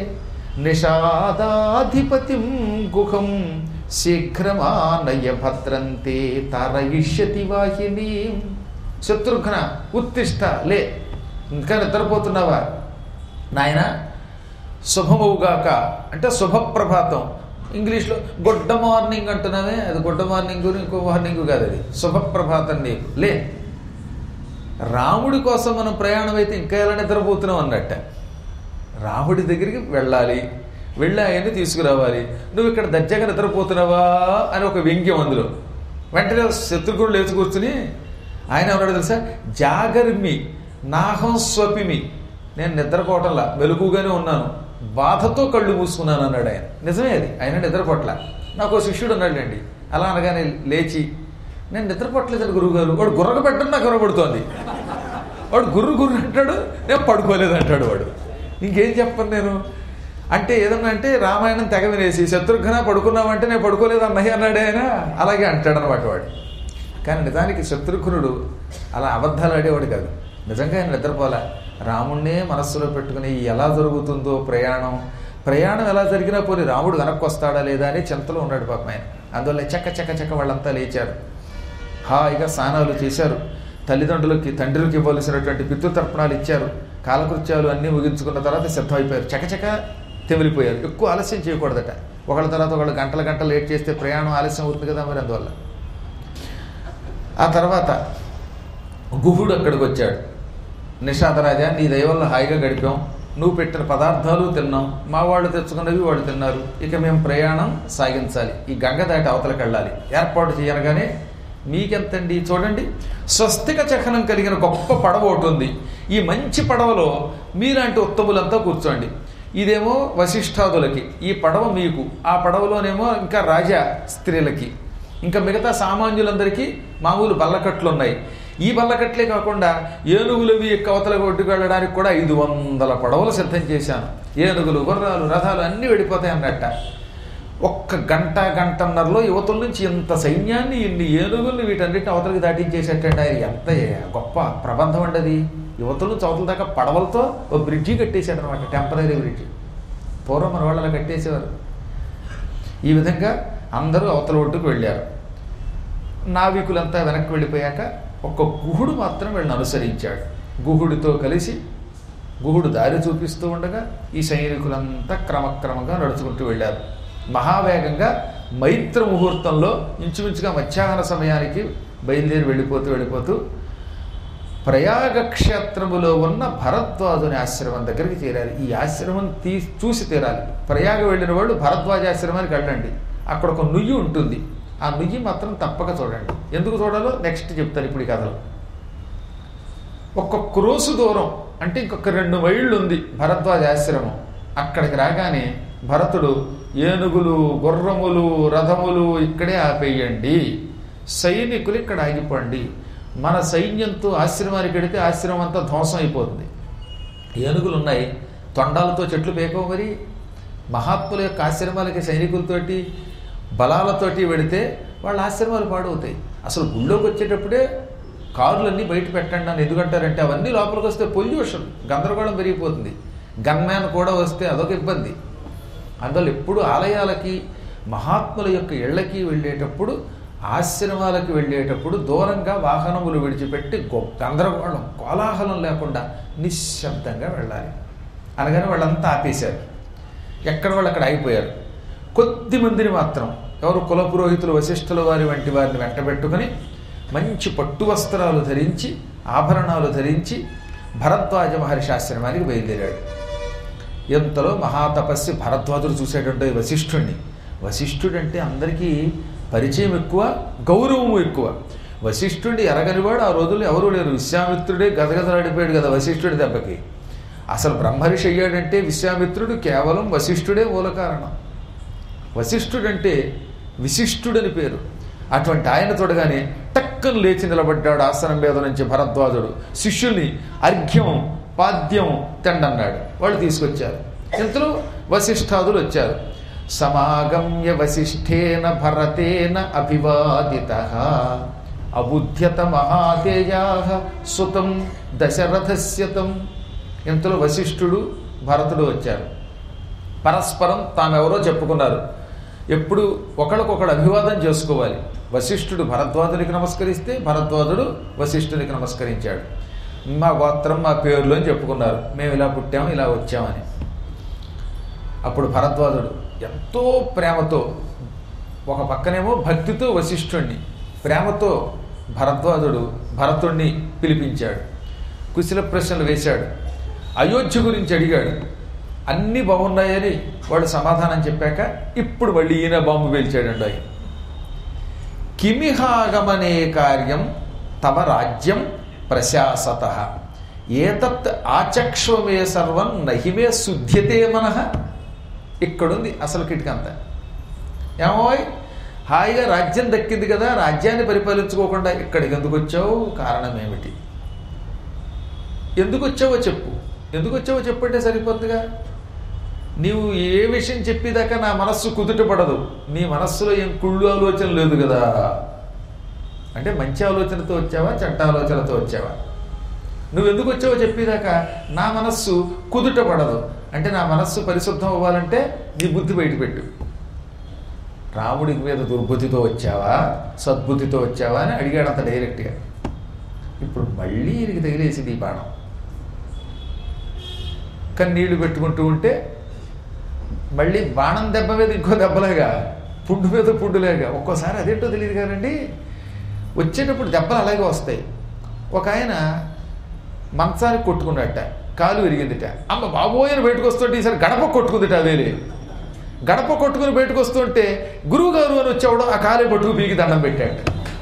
నిషాదాధిపతిం గుహం శీఘ్రమానయ భద్రంతే తారయిష్యతి వాహిని. శత్రుఘ్న ఉత్తిష్ట లే, ఇంకా నిద్రపోతున్నావా నాయన, శుభమవుగాక అంటే శుభప్రభాతం. ఇంగ్లీష్లో గుడ్ మార్నింగ్ అంటున్నావే, అది గుడ్ మార్నింగ్ ఇంకో మార్నింగ్ కాదు, అది శుభప్రభాతం నీకు లే. రాముడి కోసం మనం ప్రయాణం అయితే ఇంకా ఎలా నిద్రపోతున్నాం అన్నట్ట. రాముడి దగ్గరికి వెళ్ళాలి, వెళ్ళి ఆయన్ని తీసుకురావాలి, నువ్వు ఇక్కడ దర్జాగా నిద్రపోతున్నావా అని ఒక వ్యంగ్యం అందులో. వెంటనే శత్రుఘ్నుడు లేచి కూర్చుని ఆయన ఉన్నాడు తెలుసా, జాగర్మి నాహం స్వపిమి, నేను నిద్రపోవటంలా మెలకుగానే ఉన్నాను, బాధతో కళ్ళు మూసుకున్నాను అన్నాడు ఆయన. నిజమే అది, ఆయన నిద్రపోట్ల. నాకు శిష్యుడు ఉన్నాడండి, అలా అనగానే లేచి నేను నిద్రపోట్లేదండి గురువుగారు. వాడు గుర్రగా పెట్టడం నాకు గుర్రపడుతోంది, వాడు గుర్రు గుర్రు అంటాడు, నేను పడుకోలేదు అంటాడు వాడు. ఇంకేం చెప్పను నేను అంటే, ఏదన్నా అంటే రామాయణం తెగ వినేసి శత్రుఘ్న పడుకున్నామంటే నేను పడుకోలేదు అన్నయ్య అన్నాడే ఆయన, అలాగే అంటాడు అనమాట వాడు. కానీ నిజానికి శత్రుఘ్నుడు అలా అబద్ధాలు ఆడేవాడు కాదు, నిజంగా ఆయన నిద్రపోలే. రాముణ్ణే మనస్సులో పెట్టుకుని ఎలా జరుగుతుందో ప్రయాణం, ప్రయాణం ఎలా జరిగినా పోనీ రాముడు వెనక్కి వస్తాడా లేదా అని చింతలో ఉన్నాడు పాపం ఆయన. అందువల్ల చక్క చక్క చక్క వాళ్ళంతా లేచారు, హాయిగా స్నానాలు చేశారు, తల్లిదండ్రులకి తండ్రికి ఇవ్వాల్సినటువంటి పితృతర్పణాలు ఇచ్చారు, కాలకృత్యాలు అన్నీ ముగించుకున్న తర్వాత సిద్ధమైపోయారు, చకచక తెమిలిపోయారు. ఎక్కువ ఆలస్యం చేయకూడదట, ఒకళ్ళ తర్వాత ఒకళ్ళు గంటల గంటలు లేట్ చేస్తే ప్రయాణం ఆలస్యం అవుతుంది కదా మరి, అందువల్ల. ఆ తర్వాత గుహుడు అక్కడికి వచ్చాడు. నిషాదరాజా, నీ దయ వల్ల హాయిగా గడిపాం, నువ్వు పెట్టిన పదార్థాలు తిన్నాం, మా వాళ్ళు తెచ్చుకున్నవి వాళ్ళు తిన్నారు, ఇక మేము ప్రయాణం సాగించాలి, ఈ గంగ దాటి అవతలకి వెళ్ళాలి, ఏర్పాటు చేయనగానే మీకెంతండి చూడండి, స్వస్తిక చహనం కలిగిన గొప్ప పడవ ఒకటి ఉంది, ఈ మంచి పడవలో మీలాంటి ఉత్తములంతా కూర్చోండి. ఇదేమో వశిష్ఠాదులకి, ఈ పడవ మీకు, ఆ పడవలోనేమో ఇంకా రాజా స్త్రీలకి, ఇంకా మిగతా సామాన్యులందరికీ మామూలు బల్లకట్లు ఉన్నాయి. ఈ బల్లకట్లే కాకుండా ఏనుగులవి కవతలకు ఒడ్డుకు వెళ్ళడానికి కూడా ఐదు వందల పడవలు సిద్ధం చేశాను. ఏనుగులు, గుర్రాలు, రథాలు అన్నీ వెళ్ళిపోతాయి అన్నట్ట. ఒక్క గంట గంటన్నరలో యువతల నుంచి ఇంత సైన్యాన్ని, ఇన్ని ఏనుగుల్ని వీటన్నిటిని అవతలకి దాటించేసేటండి ఆయన. ఎంత గొప్ప ప్రబంధం అండి అది. యువతల నుంచి అవతల దాకా పడవలతో ఒక బ్రిడ్జి కట్టేశాడు అనమాట, టెంపరీ బ్రిడ్జి. పూర్వం మన వాళ్ళు అలా కట్టేసేవారు. ఈ విధంగా అందరూ అవతల ఒడ్డుకు వెళ్ళారు. నావికులంతా వెనక్కి వెళ్ళిపోయాక ఒక్క గుహుడు మాత్రం వీళ్ళని అనుసరించాడు. గుహుడితో కలిసి గుహుడు దారి చూపిస్తూ ఉండగా ఈ సైనికులంతా క్రమక్రమంగా నడుచుకుంటూ వెళ్ళారు. మహావేగంగా మైత్ర ముహూర్తంలో ఇంచుమించుగా మధ్యాహ్న సమయానికి బయలుదేరి వెళ్ళిపోతూ వెళ్ళిపోతూ ప్రయాగ క్షేత్రములో ఉన్న భరద్వాజుని ఆశ్రమం దగ్గరికి చేరాలి. ఈ ఆశ్రమం తీ చూసి తీరాలి. ప్రయాగ వెళ్ళిన వాళ్ళు భరద్వాజ ఆశ్రమానికి వెళ్ళండి, అక్కడ ఒక నుయ్యి ఉంటుంది, ఆ నుయ్యి మాత్రం తప్పక చూడండి. ఎందుకు చూడాలో నెక్స్ట్ చెప్తాను ఇప్పుడు ఈ కథలో. ఒక్క క్రోసు దూరం అంటే ఇంకొక రెండు మైళ్ళు ఉంది భరద్వాజ ఆశ్రమం. అక్కడికి రాగానే భరతుడు ఏనుగులు, గుర్రములు, రథములు ఇక్కడే ఆపేయండి, సైనికులు ఇక్కడ ఆగిపోండి, మన సైన్యంతో ఆశ్రమానికి వెడితే ఆశ్రమం అంతా ధ్వంసం అయిపోతుంది. ఏనుగులు ఉన్నాయి, తొండాలతో చెట్లు పేకవు. మరి మహాత్ముల యొక్క ఆశ్రమాలకి సైనికులతోటి బలాలతోటి వెడితే వాళ్ళ ఆశ్రమాలు పాడవుతాయి. అసలు గుళ్ళోకి వచ్చేటప్పుడే కారులన్నీ బయట పెట్టండి అని ఎందుకంటారంటే అవన్నీ లోపలికి వస్తే పొల్యూషన్, గందరగోళం పెరిగిపోతుంది. గన్మ్యాన్ కూడా వస్తే అదొక ఇబ్బంది. అందువల్ల ఎప్పుడు ఆలయాలకి, మహాత్ముల యొక్క ఇళ్లకి వెళ్ళేటప్పుడు, ఆశ్రమాలకు వెళ్ళేటప్పుడు దూరంగా వాహనములు విడిచిపెట్టి గందరగోళం, కోలాహలం లేకుండా నిశ్శబ్దంగా వెళ్ళాలి. అనగానే వాళ్ళంతా ఆపేశారు, ఎక్కడ వాళ్ళు అక్కడ ఆగిపోయారు. కొద్ది మందిని మాత్రం ఎవరు కులపురోహితులు, వశిష్ఠుల వారి వంటి వారిని వెంటబెట్టుకుని మంచి పట్టు వస్త్రాలు ధరించి, ఆభరణాలు ధరించి భరద్వాజ మహర్షి ఆశ్రమానికి బయలుదేరాడు. ఎంతలో మహాతపస్సి భరద్వాజుడు చూసేటంటే వశిష్ఠుడిని. వశిష్ఠుడంటే అందరికీ పరిచయం ఎక్కువ, గౌరవము ఎక్కువ. వశిష్ఠుడిని ఎరగనివాడు ఆ రోజుల్లో ఎవరూ లేరు. విశ్వామిత్రుడే గదగదలాడిపోయాడు కదా వశిష్ఠుడి దెబ్బకి. అసలు బ్రహ్మర్షి అయ్యాడంటే విశ్వామిత్రుడు కేవలం వశిష్ఠుడే మూల కారణం. వశిష్ఠుడంటే విశిష్టుడని పేరు. అటువంటి ఆయన చూడగానే టక్కను లేచి నిలబడ్డాడు ఆసనం మీద నుంచి భరద్వాజుడు. శిష్యుల్ని అర్ఘ్యం పాద్యం తెండన్నాడు. వాళ్ళు తీసుకొచ్చారు. ఇంతలో వశిష్ఠాదులు వచ్చారు. సమాగమ్య వశిష్ఠేన భరతేన అభివాదితః అబుధ్యత మహాతేజాః సుతం దశరథస్యతం. ఇంతలో వశిష్ఠుడు భరతుడు వచ్చారు. పరస్పరం తామెవరో చెప్పుకున్నారు. ఎప్పుడు ఒకళ్ళకొకడు అభివాదం చేసుకోవాలి. వశిష్ఠుడు భరద్వాజునికి నమస్కరిస్తే భరద్వాజుడు వశిష్ఠునికి నమస్కరించాడు. మా గోత్రం మా పేర్లు అని చెప్పుకున్నారు, మేము ఇలా పుట్టాము ఇలా వచ్చామని. అప్పుడు భరద్వాజుడు ఎంతో ప్రేమతో, ఒక పక్కనేమో భక్తితో వశిష్ఠుణ్ణి, ప్రేమతో భరద్వాజుడు భరతుణ్ణి పిలిపించాడు. కుశల ప్రశ్నలు వేశాడు, అయోధ్య గురించి అడిగాడు. అన్నీ బాగున్నాయని వాడు సమాధానం చెప్పాక ఇప్పుడు మళ్ళీ ఈయన బాంబు పేల్చాడండి. ఆయన కిమిహాగమనే కార్యం తమ రాజ్యం ప్రశాసత ఏతత్ ఆచక్ష్వమే సర్వం నహిమే శుద్ధ్యతే మనః. ఇక్కడుంది అసలు కిటికంతా. ఏమోయ్, హాయిగా రాజ్యం దక్కింది కదా, రాజ్యాన్ని పరిపాలించుకోకుండా ఇక్కడికి ఎందుకు వచ్చావు, కారణం ఏమిటి, ఎందుకు వచ్చావో చెప్పు, ఎందుకు వచ్చావో చెప్పంటే సరిపోతుందిగా. నీవు ఏ విషయం చెప్పేదాకా నా మనస్సు కుదుటపడదు, నీ మనస్సులో ఏం కుళ్ళు ఆలోచన లేదు కదా. అంటే మంచి ఆలోచనతో వచ్చావా చెడ్డ ఆలోచనతో వచ్చావా, నువ్వు ఎందుకు వచ్చావో చెప్పేదాకా నా మనస్సు కుదుటపడదు. అంటే నా మనస్సు పరిశుద్ధం అవ్వాలంటే నీ బుద్ధి బయటపెట్టు. రాముడికి మీద దుర్బుద్ధితో వచ్చావా సద్బుద్ధితో వచ్చావా అని అడిగాడు అంత డైరెక్ట్గా. ఇప్పుడు మళ్ళీ ఈయనకి తగిలేసింది ఈ బాణం. కన్నీళ్లు పెట్టుకుంటూ ఉంటే మళ్ళీ బాణం దెబ్బ మీద ఇంకో దెబ్బలేగా, పుండు మీద పుండులేగా. ఒక్కోసారి అదేంటో తెలియదు కానండి, వచ్చేటప్పుడు దెబ్బలు అలాగే వస్తాయి. ఒక ఆయన మంచానికి కొట్టుకున్నట్ట, కాలు విరిగిందిట. అమ్మ బాబోయని బయటకు వస్తుంటే ఈసారి గడప కొట్టుకుందిట. వేరే గడప కొట్టుకుని బయటకు వస్తుంటే గురువు గారు అని వచ్చేవాడు ఆ కాలే పట్టుకు పీకి దండం పెట్టాడు.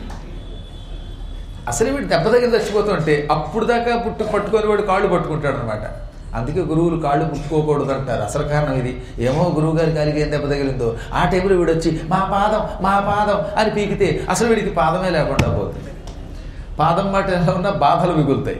అసలు వీడు దెబ్బ దగ్గర చచ్చిపోతుంటే అప్పుడు దాకా పుట్టు పట్టుకొని వాడు కాళ్ళు పట్టుకుంటాడు అనమాట. అందుకే గురువులు కాళ్ళు పుట్టుకోకూడదు అంటారు. అసలు కారణం ఇది. ఏమో గురువు గారి కాలికి ఏం దెబ్బ తగిలిందో ఆ టైంలో వీడు వచ్చి మా పాదం మా పాదం అని పీకితే అసలు వీడికి పాదమే లేకుండా పోతుంది. పాదం మాట ఎలా ఉన్నా బాధలు మిగులుతాయి.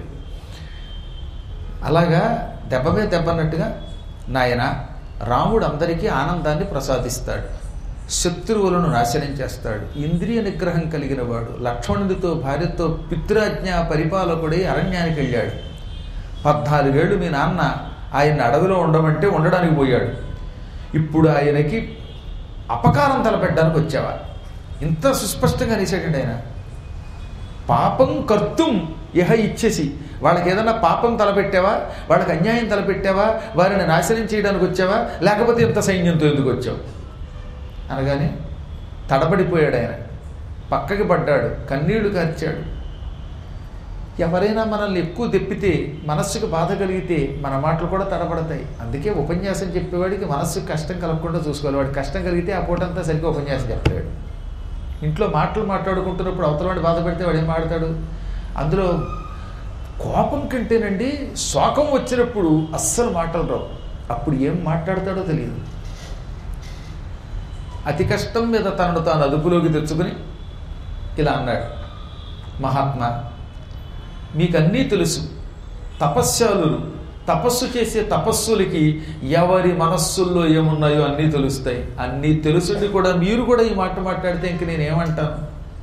అలాగా దెబ్బ మీద దెబ్బ అన్నట్టుగా నాయన రాముడు అందరికీ ఆనందాన్ని ప్రసాదిస్తాడు, శత్రువులను నాశనం చేస్తాడు, ఇంద్రియ నిగ్రహం కలిగిన వాడు, లక్ష్మణుడితో భార్యతో పితృజ్ఞ పరిపాలకుడై అరణ్యానికి వెళ్ళాడు. పద్నాలుగేళ్లు మీ నాన్న ఆయన అడవిలో ఉండమంటే ఉండడానికి పోయాడు. ఇప్పుడు ఆయనకి అపకారం తలపెట్టడానికి వచ్చావా? ఇంత సుస్పష్టంగా అనేసాడండి ఆయన. పాపం కర్తుం యహ ఇచ్చేసి, వాళ్ళకి ఏదన్నా పాపం తలపెట్టావా, వాళ్ళకి అన్యాయం తలపెట్టావా, వారిని నాశనం చేయడానికి వచ్చావా, లేకపోతే ఇంత సైన్యంతో ఎందుకు వచ్చావు అనగానే తడబడిపోయాడు ఆయన. పక్కకి పడ్డాడు, కన్నీళ్లు కార్చాడు. ఎవరైనా మనల్ని ఎక్కువ దెప్పితే, మనస్సుకు బాధ కలిగితే మన మాటలు కూడా తడబడతాయి. అందుకే ఉపన్యాసం చెప్పేవాడికి మనస్సుకు కష్టం కలగకుండా చూసుకోవాలి. వాడికి కష్టం కలిగితే ఆ పూటంతా సరిగ్గా ఉపన్యాసం చెప్పలేడు. ఇంట్లో మాటలు మాట్లాడుకుంటున్నప్పుడు అవతల వాడు బాధ పెడితే వాడు ఏం మాట్లాడతాడు. అందులో కోపం కంటేనండి శోకం వచ్చినప్పుడు అస్సలు మాటలు రావు. అప్పుడు ఏం మాట్లాడతాడో తెలియదు. అతి కష్టం మీద తనను తాను అదుపులోకి తెచ్చుకుని ఇలా అన్నాడు, మహాత్మా మీకన్నీ తెలుసు, తపస్యాలురు తపస్సు చేసే తపస్సులకి ఎవరి మనస్సుల్లో ఏమున్నాయో అన్నీ తెలుస్తాయి. అన్నీ తెలుసుండి కూడా మీరు కూడా ఈ మాట మాట్లాడితే ఇంక నేనేమంటాను?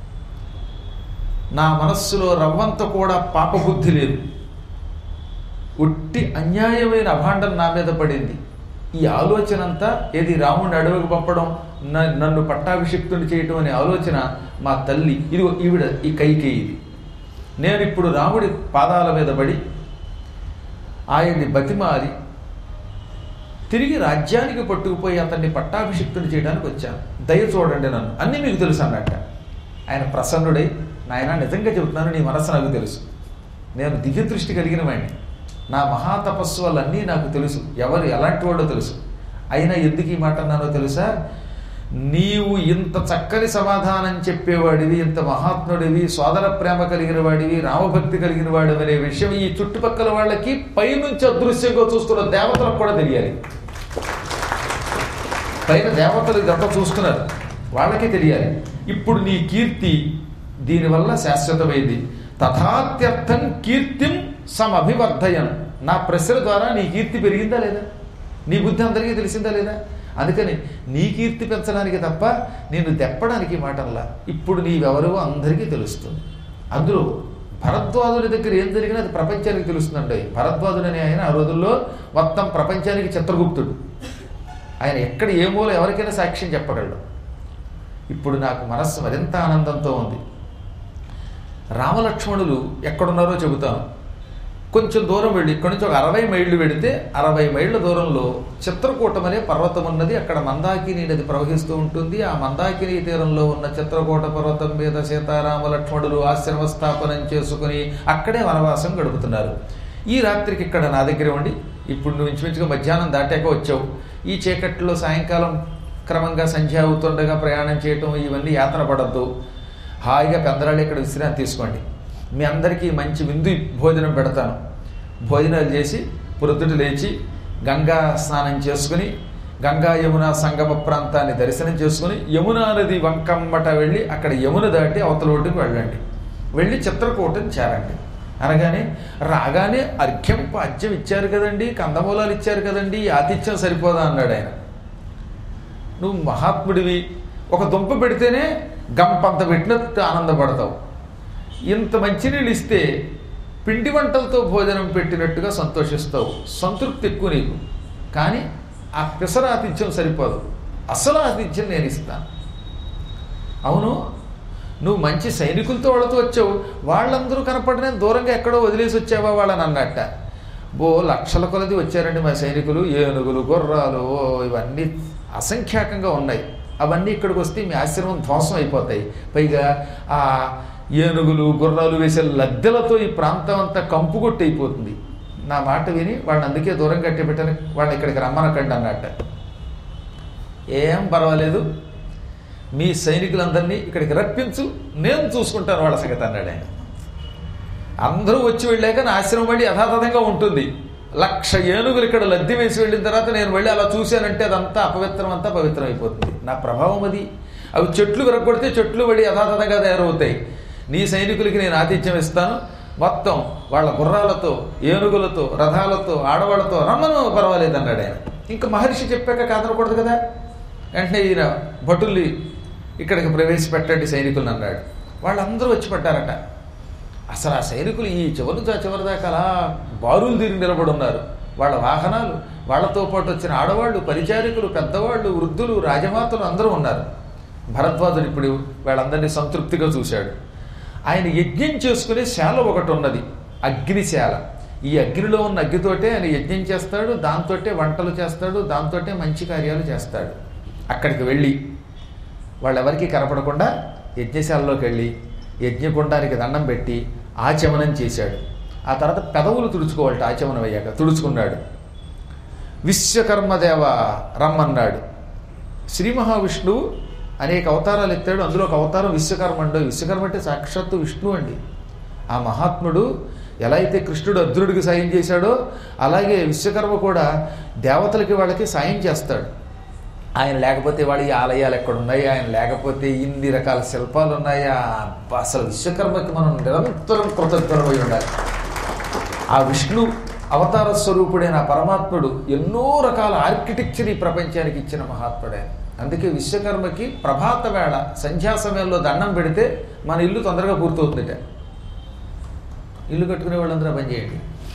నా మనస్సులో రవ్వంత కూడా పాపబుద్ధి లేదు. ఒట్టి అన్యాయమైన అభాండం నా మీద పడింది. ఈ ఆలోచన అంతా ఏది రాముడిని అడవికి పంపడం, నన్ను పట్టాభిషిక్తుని చేయటం అనే ఆలోచన మా తల్లి ఇది ఈవిడ ఈ కైకేయిది. నేను ఇప్పుడు రాముడి పాదాల మీద పడి ఆయన్ని బతిమాలి తిరిగి రాజ్యానికి పట్టుకుపోయి అతన్ని పట్టాభిషిక్తుని చేయడానికి వచ్చాను. దయ చూడండి నన్ను, అన్నీ మీకు తెలుసు అన్నట్ట. ఆయన ప్రసన్నుడై, నాయన నిజంగా చెబుతున్నాను, నీ మనస్సు నాకు తెలుసు, నేను దివ్య దృష్టి కలిగిన వాడిని, నా మహాతపస్సు వల్ల అన్నీ నాకు తెలుసు, ఎవరు ఎలాంటి వాడో తెలుసు. అయినా ఎందుకు ఈ మాట అన్నానో తెలుసా? నీవు ఇంత చక్కని సమాధానం చెప్పేవాడివి, ఇంత మహాత్ముడివి, సోదర ప్రేమ కలిగిన వాడివి, రామభక్తి కలిగిన వాడివి అనే విషయం ఈ చుట్టుపక్కల వాళ్ళకి పైనుంచి అదృశ్యంగా చూస్తున్న దేవతలకు కూడా తెలియాలి. పైన దేవతలు ఇదంతా చూస్తున్నారు, వాళ్ళకే తెలియాలి. ఇప్పుడు నీ కీర్తి దీనివల్ల శాశ్వతమైంది. తథాత్యర్థం కీర్తిం సమభివర్ధయన్. నా ప్రశ్న ద్వారా నీ కీర్తి పెరిగిందా లేదా, నీ బుద్ధి అందరికీ తెలిసిందా లేదా? అందుకని నీ కీర్తి పెంచడానికి తప్ప నేను దెప్పడానికి మాటల్లా. ఇప్పుడు నీవెవరో అందరికీ తెలుస్తుంది. అందులో భరద్వాజుడి దగ్గర ఏం జరిగినా అది ప్రపంచానికి తెలుస్తుందండి. భరద్వాజుడు అనే ఆయన ఆ రోజుల్లో మొత్తం ప్రపంచానికి చిత్రగుప్తుడు. ఆయన ఎక్కడ ఏ మూల ఎవరికైనా సాక్ష్యం చెప్పగలడు. ఇప్పుడు నాకు మనస్సు మరింత ఆనందంతో ఉంది. రామలక్ష్మణులు ఎక్కడున్నారో చెబుతాను. కొంచెం దూరం వెళ్ళి ఇక్కడి నుంచి ఒక అరవై మైళ్ళు వెళితే అరవై మైళ్ళ దూరంలో చిత్రకూటం అనే పర్వతం ఉన్నది. అక్కడ మందాకిని నది ప్రవహిస్తూ ఉంటుంది. ఆ మందాకిని తీరంలో ఉన్న చిత్రకూట పర్వతం మీద సీతారామ లక్ష్మణులు ఆశ్రమ స్థాపనం చేసుకుని అక్కడే వనవాసం గడుపుతున్నారు. ఈ రాత్రికి ఇక్కడ నా దగ్గర ఉండి, ఇప్పుడు నువ్వు ఇంచుమించుగా మధ్యాహ్నం దాటాక వచ్చావు. ఈ చీకట్లో సాయంకాలం క్రమంగా సంధ్య అవుతుండగా ప్రయాణం చేయటం ఇవన్నీ యాతన పడద్దు. హాయిగా పెందరాళ్ళు ఇక్కడ విశ్రాంతి తీసుకోండి. మీ అందరికీ మంచి విందు భోజనం పెడతాను. భోజనాలు చేసి పొద్దుట లేచి గంగా స్నానం చేసుకుని గంగా యమున సంగమ ప్రాంతాన్ని దర్శనం చేసుకుని యమునా నది వంకమ్మట వెళ్ళి అక్కడ యమున దాటి అవతల ఒడ్డుకు వెళ్ళండి. వెళ్ళి చిత్రకూటం చేరండి. అనగానే రాగానే అర్ఘ్యం పాద్యం ఇచ్చారు కదండి, కందమూలాలు ఇచ్చారు కదండి, ఈ ఆతిథ్యం సరిపోదా అన్నాడు ఆయన. నువ్వు మహాత్ముడివి, ఒక దుంప పెడితేనే గంపంత పెట్టినట్టు ఆనందపడతావు. ఇంత మంచినీళ్ళు ఇస్తే పిండి వంటలతో భోజనం పెట్టినట్టుగా సంతోషిస్తావు. సంతృప్తి ఎక్కువ నీకు. కానీ ఆ పిసర ఆతిథ్యం సరిపోదు. అసలు ఆతిథ్యం నేను ఇస్తాను. అవును, నువ్వు మంచి సైనికులతో వాళ్ళతో వచ్చావు, వాళ్ళందరూ కనపడనే దూరంగా ఎక్కడో వదిలేసి వచ్చావా వాళ్ళని అన్నట్ట. బో లక్షల కొలది వచ్చారండి మా సైనికులు, ఏనుగులు గుర్రాలు ఇవన్నీ అసంఖ్యాకంగా ఉన్నాయి. అవన్నీ ఇక్కడికి వస్తే మీ ఆశ్రమం ధ్వంసం అయిపోతాయి. పైగా ఆ ఏనుగులు గుర్రాలు వేసే లద్దెలతో ఈ ప్రాంతం అంతా కంపుగొట్టి అయిపోతుంది. నా మాట విని వాళ్ళని అందుకే దూరం కట్టి పెట్టాను, వాళ్ళని ఇక్కడికి రమ్మనకండి అన్నట్ట. ఏం పర్వాలేదు, మీ సైనికులందరినీ ఇక్కడికి రప్పించు, నేను చూసుకుంటాను వాళ్ళ సంగతి అన్నాడు ఆయన. అందరూ వచ్చి వెళ్ళాక నా ఆశ్రమం మళ్ళీ యథాతథంగా ఉంటుంది. లక్ష ఏనుగులు ఇక్కడ లద్దె వేసి వెళ్ళిన తర్వాత నేను వెళ్ళి అలా చూశానంటే అదంతా అపవిత్రం అంతా పవిత్రం అయిపోతుంది. నా ప్రభావం అది. అవి చెట్లు విరగొడితే చెట్లు పడి యథాతథంగా తయారవుతాయి. నీ సైనికులకి నేను ఆతిథ్యం ఇస్తాను. మొత్తం వాళ్ళ గుర్రాలతో ఏనుగులతో రథాలతో ఆడవాళ్ళతో రమ్మను, పర్వాలేదు అన్నాడు ఆయన. ఇంకా మహర్షి చెప్పాక కాదనకూడదు కదా. వెంటనే ఈయన భటుల్ని ఇక్కడికి ప్రవేశపెట్టండి సైనికులను అన్నాడు. వాళ్ళందరూ వచ్చి పట్టారట. అసలు ఆ సైనికులు ఈ చివరి చివరి దాకా అలా బారులు తిరిగి నిలబడి ఉన్నారు. వాళ్ళ వాహనాలు, వాళ్లతో పాటు వచ్చిన ఆడవాళ్ళు, పరిచారికులు, పెద్దవాళ్ళు, వృద్ధులు, రాజమాతలు అందరూ ఉన్నారు. భరద్వాజుడు ఇప్పుడు వాళ్ళందరినీ సంతృప్తిగా చూశాడు. ఆయన యజ్ఞం చేసుకునే శాల ఒకటి ఉన్నది, అగ్నిశాల. ఈ అగ్నిలో ఉన్న అగ్నితోటే ఆయన యజ్ఞం చేస్తాడు, దాంతోటే వంటలు చేస్తాడు, దాంతోటే మంచి కార్యాలు చేస్తాడు. అక్కడికి వెళ్ళి వాళ్ళెవరికి కనపడకుండా యజ్ఞశాలలోకి వెళ్ళి యజ్ఞకుండానికి దండం పెట్టి ఆచమనం చేశాడు. ఆ తర్వాత పెదవులు తుడుచుకోవాలట. ఆచమనం అయ్యాక తుడుచుకున్నాడు. విశ్వకర్మదేవ రమ్మన్నాడు. శ్రీ మహావిష్ణువు అనేక అవతారాలు ఎత్తాడు. అందులో ఒక అవతారం విశ్వకర్మ అండి. విశ్వకర్మ అంటే సాక్షాత్తు విష్ణువు అండి. ఆ మహాత్ముడు ఎలా అయితే కృష్ణుడు అర్జునుడికి సాయం చేశాడో అలాగే విశ్వకర్మ కూడా దేవతలకి వాళ్ళకి సాయం చేస్తాడు. ఆయన లేకపోతే వాడు ఈ ఆలయాలు ఎక్కడున్నాయి, ఆయన లేకపోతే ఇన్ని రకాల శిల్పాలు ఉన్నాయా. అసలు విశ్వకర్మకి మనం నిరంతరం కృతజ్ఞులమై ఉండాలి. ఆ విష్ణు అవతార స్వరూపుడైన పరమాత్ముడు ఎన్నో రకాల ఆర్కిటెక్చర్ ఈ ప్రపంచానికి ఇచ్చిన మహాత్ముడే. అందుకే విశ్వకర్మకి ప్రభాత వేళ సంధ్యా సమయంలో దండం పెడితే మన ఇల్లు తొందరగా పూర్తవుతుందిట. ఇల్లు కట్టుకునే వాళ్ళందరూ పని చేయండి.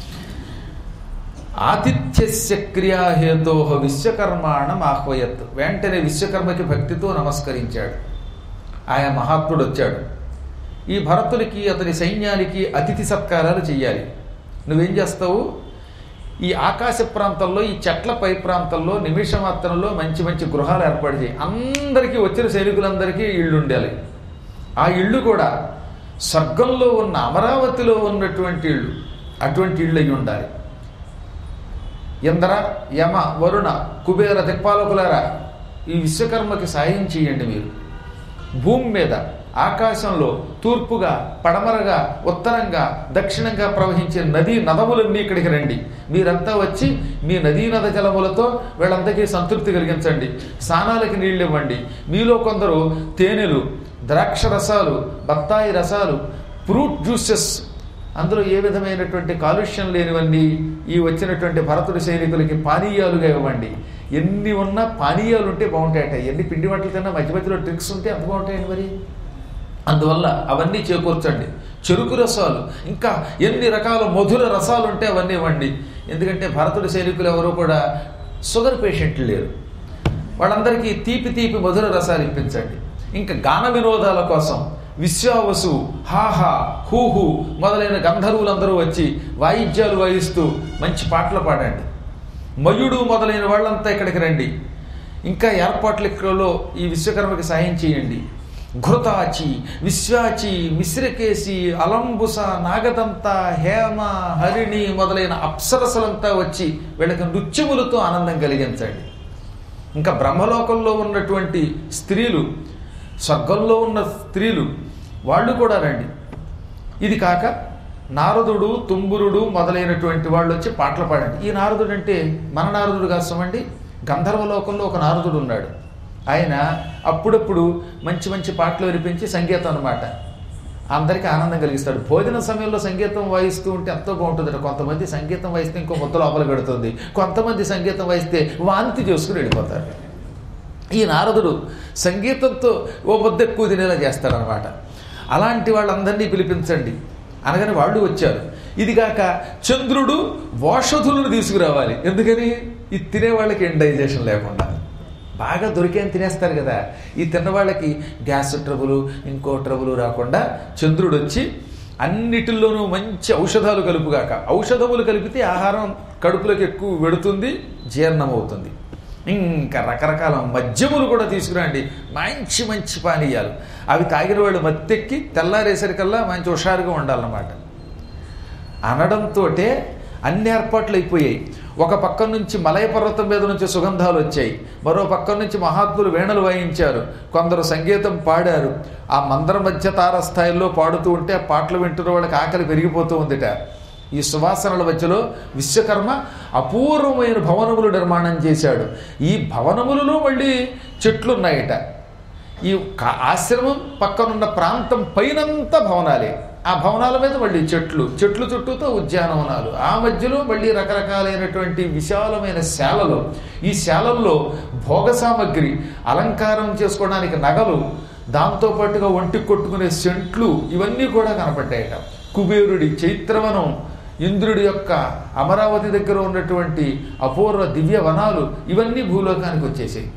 ఆతిథ్యస్య క్రియాహేతో విశ్వకర్మాణం ఆహ్వయత్. వెంటనే విశ్వకర్మకి భక్తితో నమస్కరించాడు. ఆయన మహాత్ముడు వచ్చాడు. ఈ భరతునికి అతని సైన్యానికి అతిథి సత్కారాలు చెయ్యాలి. నువ్వేం చేస్తావు, ఈ ఆకాశ ప్రాంతంలో ఈ చెట్ల పై ప్రాంతంలో నిమిష మాత్రంలో మంచి మంచి గృహాలు ఏర్పాటు చేయి. అందరికీ వచ్చిన సైనికులందరికీ ఇళ్ళు ఉండాలి. ఆ ఇళ్ళు కూడా స్వర్గంలో ఉన్న అమరావతిలో ఉన్నటువంటి ఇళ్ళు, అటువంటి ఇళ్ళు అయి ఉండాలి. ఇంద్ర యమ వరుణ కుబేర దిక్పాలకులారా, ఈ విశ్వకర్మకి సాయం చేయండి. మీరు భూమి మీద ఆకాశంలో తూర్పుగా పడమరగా ఉత్తరంగా దక్షిణంగా ప్రవహించే నదీ నదములన్నీ ఇక్కడికి రండి. మీరంతా వచ్చి మీ నదీ నద జలములతో వీళ్ళందరికీ సంతృప్తి కలిగించండి. స్నానాలకి నీళ్ళు ఇవ్వండి. మీలో కొందరు తేనెలు, ద్రాక్ష రసాలు, బత్తాయి రసాలు, ఫ్రూట్ జ్యూసెస్, అందులో ఏ విధమైనటువంటి కాలుష్యం లేనివన్నీ ఈ వచ్చినటువంటి భరతుడి సైనికులకి పానీయాలుగా ఇవ్వండి. ఎన్ని ఉన్నా పానీయాలు ఉంటే బాగుంటాయట. ఎన్ని పిండి వంటల కన్నా మధ్య మధ్యలో ట్రిక్స్ ఉంటే ఎంత బాగుంటాయండి మరి. అందువల్ల అవన్నీ చేకూర్చండి. చెరుకు రసాలు, ఇంకా ఎన్ని రకాల మధుర రసాలు ఉంటే అవన్నీ ఇవ్వండి. ఎందుకంటే భరతుడి సైనికులు ఎవరు కూడా షుగర్ పేషెంట్లు లేరు. వాళ్ళందరికీ తీపి తీపి మధుర రసాలు ఇప్పించండి. ఇంకా గాన వినోదాల కోసం విశ్వావసు, హాహా, హూహు మొదలైన గంధర్వులందరూ వచ్చి వాయిద్యాలు వాయిస్తూ మంచి పాటలు పాడండి. మయుడు మొదలైన వాళ్ళంతా ఇక్కడికి రండి. ఇంకా ఏర్పాట్లలో ఈ విశ్వకర్మకి సాయం చేయండి. ఘృతాచి, విశ్వాచి, మిశ్రకేశి, అలంబుస, నాగదంత, హేమ, హరిణి మొదలైన అప్సరసలంతా వచ్చి వీళ్ళకి నృత్యములతో ఆనందం కలిగించండి. ఇంకా బ్రహ్మలోకంలో ఉన్నటువంటి స్త్రీలు, స్వర్గంలో ఉన్న స్త్రీలు వాళ్ళు కూడా రండి. ఇది కాక నారదుడు, తుంబురుడు మొదలైనటువంటి వాళ్ళు వచ్చి పాటలు పాడండి. ఈ నారదుడు అంటే మన నారదుడు కాసమండి, గంధర్వలోకంలో ఒక నారదుడు ఉన్నాడు. ఆయన అప్పుడప్పుడు మంచి మంచి పాటలు వినిపించి సంగీతం అన్నమాట అందరికీ ఆనందం కలిగిస్తాడు. భోజన సమయంలో సంగీతం వాయిస్తూ ఉంటే ఎంతో బాగుంటుందట. కొంతమంది సంగీతం వాయిస్తే ఇంకో ముద్ద లోపల పెడుతుంది, కొంతమంది సంగీతం వాయిస్తే వాంతి చేసుకుని వెళ్ళిపోతారు. ఈ నారదుడు సంగీతంతో ఓ ముద్ద ఎక్కువ తినేలా చేస్తాడనమాట. అలాంటి వాళ్ళందరినీ పిలిపించండి అనగానే వాళ్ళు వచ్చారు. ఇదిగాక చంద్రుడు ఓషధులను తీసుకురావాలి. ఎందుకని? ఈ తినే వాళ్ళకి ఇండైజేషన్ లేకుండా బాగా దొరికేని తినేస్తారు కదా. ఈ తిన్నవాళ్ళకి గ్యాస్ ట్రబులు, ఇంకో ట్రబులు రాకుండా చంద్రుడు వచ్చి అన్నిటిల్లోనూ మంచి ఔషధాలు కలుపుగాక. ఔషధములు కలిపితే ఆహారం కడుపులోకి ఎక్కువ వెడుతుంది, జీర్ణమవుతుంది. ఇంకా రకరకాల మద్యములు కూడా తీసుకురండి, మంచి మంచి పానీయాలు. అవి తాగిన వాళ్ళు మత్తెక్కి తెల్లారేసరికల్లా మంచి హుషారుగా ఉండాలన్నమాట. అనడంతో అన్ని ఏర్పాట్లు అయిపోయాయి. ఒక పక్క నుంచి మలయ పర్వతం మీద నుంచి సుగంధాలు వచ్చాయి, మరో పక్క నుంచి మహాత్ములు వీణలు వాయించారు, కొందరు సంగీతం పాడారు. ఆ మందర మధ్య తారస్థాయిల్లో పాడుతూ ఉంటే ఆ పాటలు వింటున్న వాళ్ళకి ఆకలి పెరిగిపోతూ ఉందిట. ఈ సువాసనల మధ్యలో విశ్వకర్మ అపూర్వమైన భవనములు నిర్మాణం చేశాడు. ఈ భవనములలో మళ్ళీ చెట్లు ఉన్నాయట. ఈ ఆశ్రమం పక్కనున్న ప్రాంతం పైనంతా భవనాలే. ఆ భవనాల మీద మళ్ళీ చెట్లు, చెట్లు చుట్టూతో ఉద్యానవనాలు, ఆ మధ్యలో మళ్ళీ రకరకాలైనటువంటి విశాలమైన శాలలు. ఈ శాలల్లో భోగ సామగ్రి, అలంకారం చేసుకోవడానికి నగలు, దాంతోపాటుగా ఒంటికి కొట్టుకునే సెంట్లు ఇవన్నీ కూడా కనపడ్డాయట. కుబేరుడి చైత్రవనం, ఇంద్రుడి యొక్క అమరావతి దగ్గర ఉన్నటువంటి అపూర్వ దివ్య వనాలు ఇవన్నీ భూలోకానికి వచ్చేసాయి.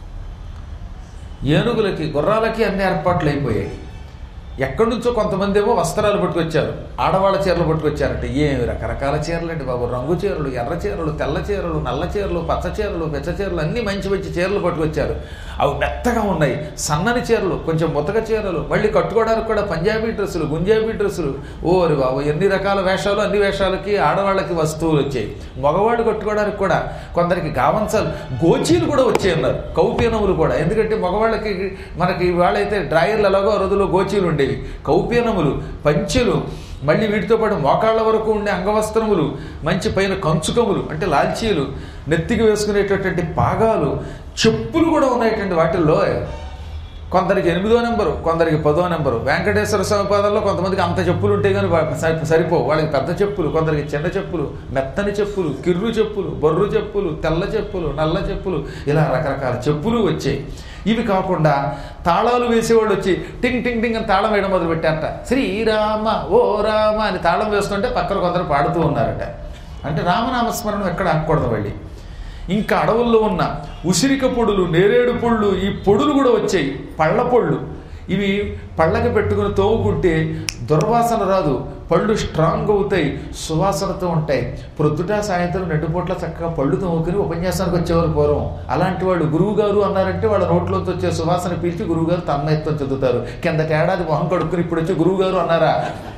ఏనుగులకి, గుర్రాలకి అన్ని ఏర్పాట్లు అయిపోయాయి. ఎక్కడి నుంచో కొంతమంది ఏమో వస్త్రాలు పట్టుకొచ్చారు, ఆడవాళ్ళ చీరలు పట్టుకొచ్చారంటే ఏమి రకరకాల చీరలు అండి బాబు. రంగు చీరలు, ఎర్ర చీరలు, తెల్ల చీరలు, నల్ల చీరలు, పచ్చ చీరలు, పెచ్చ చీరలు అన్నీ మంచి మంచి చీరలు పట్టుకొచ్చారు. అవి మెత్తగా ఉన్నాయి, సన్నని చీరలు, కొంచెం ముతక చీరలు, మళ్ళీ కట్టుకోవడానికి కూడా పంజాబీ డ్రెస్సులు, గుంజాబీ డ్రెస్సులు. ఓరి బాబు, ఎన్ని రకాల వేషాలు. అన్ని వేషాలకి ఆడవాళ్ళకి వస్తువులు వచ్చాయి. మగవాళ్ళు కట్టుకోవడానికి కూడా కొందరికి గావంచాలు, గోచీలు కూడా వచ్చాయి అన్నారు, కౌపీనములు కూడా. ఎందుకంటే మగవాళ్ళకి మనకి వాళ్ళైతే డ్రాయర్లు ఎలాగో రోజుల్లో గోచీలు ఉండేవి. కౌపీనములు, పంచెలు, మళ్ళీ వీటితో పాటు మోకాళ్ళ వరకు ఉండే అంగవస్త్రములు, మంచి పైన కంచుకములు అంటే లాల్చీలు, నెత్తికి వేసుకునేటటువంటి పాగాలు, చెప్పులు కూడా ఉన్నాయటండి వాటిల్లో. కొందరికి ఎనిమిదో నెంబరు, కొందరికి పదో నెంబరు. వెంకటేశ్వర స్వామి పాదాల్లో కొంతమందికి అంత చెప్పులు ఉంటే కానీ సరిపోవు, వాళ్ళకి పెద్ద చెప్పులు, కొందరికి చిన్న చెప్పులు, మెత్తని చెప్పులు, కిర్రు చెప్పులు, బొర్రు చెప్పులు, తెల్ల చెప్పులు, నల్ల చెప్పులు, ఇలా రకరకాల చెప్పులు వచ్చాయి. ఇవి కాకుండా తాళాలు వేసేవాళ్ళు వచ్చి టింగ్ టింగ్ టింగ్ అని తాళం వేయడం మొదలు పెట్టారట. శ్రీరామ ఓ రామ అని తాళం వేస్తుంటే పక్కన కొందరు పాడుతూ ఉన్నారట. అంటే రామనామస్మరణం ఎక్కడ ఆకూడదు. మళ్ళీ ఇంకా అడవుల్లో ఉన్న ఉసిరిక పొడులు, నేరేడు పొళ్ళు, ఈ పొడులు కూడా వచ్చాయి. పళ్ళ పొళ్ళు, ఇవి పళ్ళకి పెట్టుకుని తోవుకుంటే దుర్వాసన రాదు, పళ్ళు స్ట్రాంగ్ అవుతాయి, సువాసనతో ఉంటాయి. ప్రొద్దుట సాయంత్రం రెండు పూట్ల చక్కగా పళ్ళు తోముకుని ఉపన్యాసానికి వచ్చేవారు పూర్వం. అలాంటి వాళ్ళు గురువు గారు అన్నారంటే వాళ్ళ నోట్లోంచి వచ్చే సువాసన పీల్చి గురువుగారు తన్మయత్వం చెందుతారు. కిందటి ఏడాది మొహం కడుక్కుని ఇప్పుడు వచ్చి గురువు గారు అన్నారా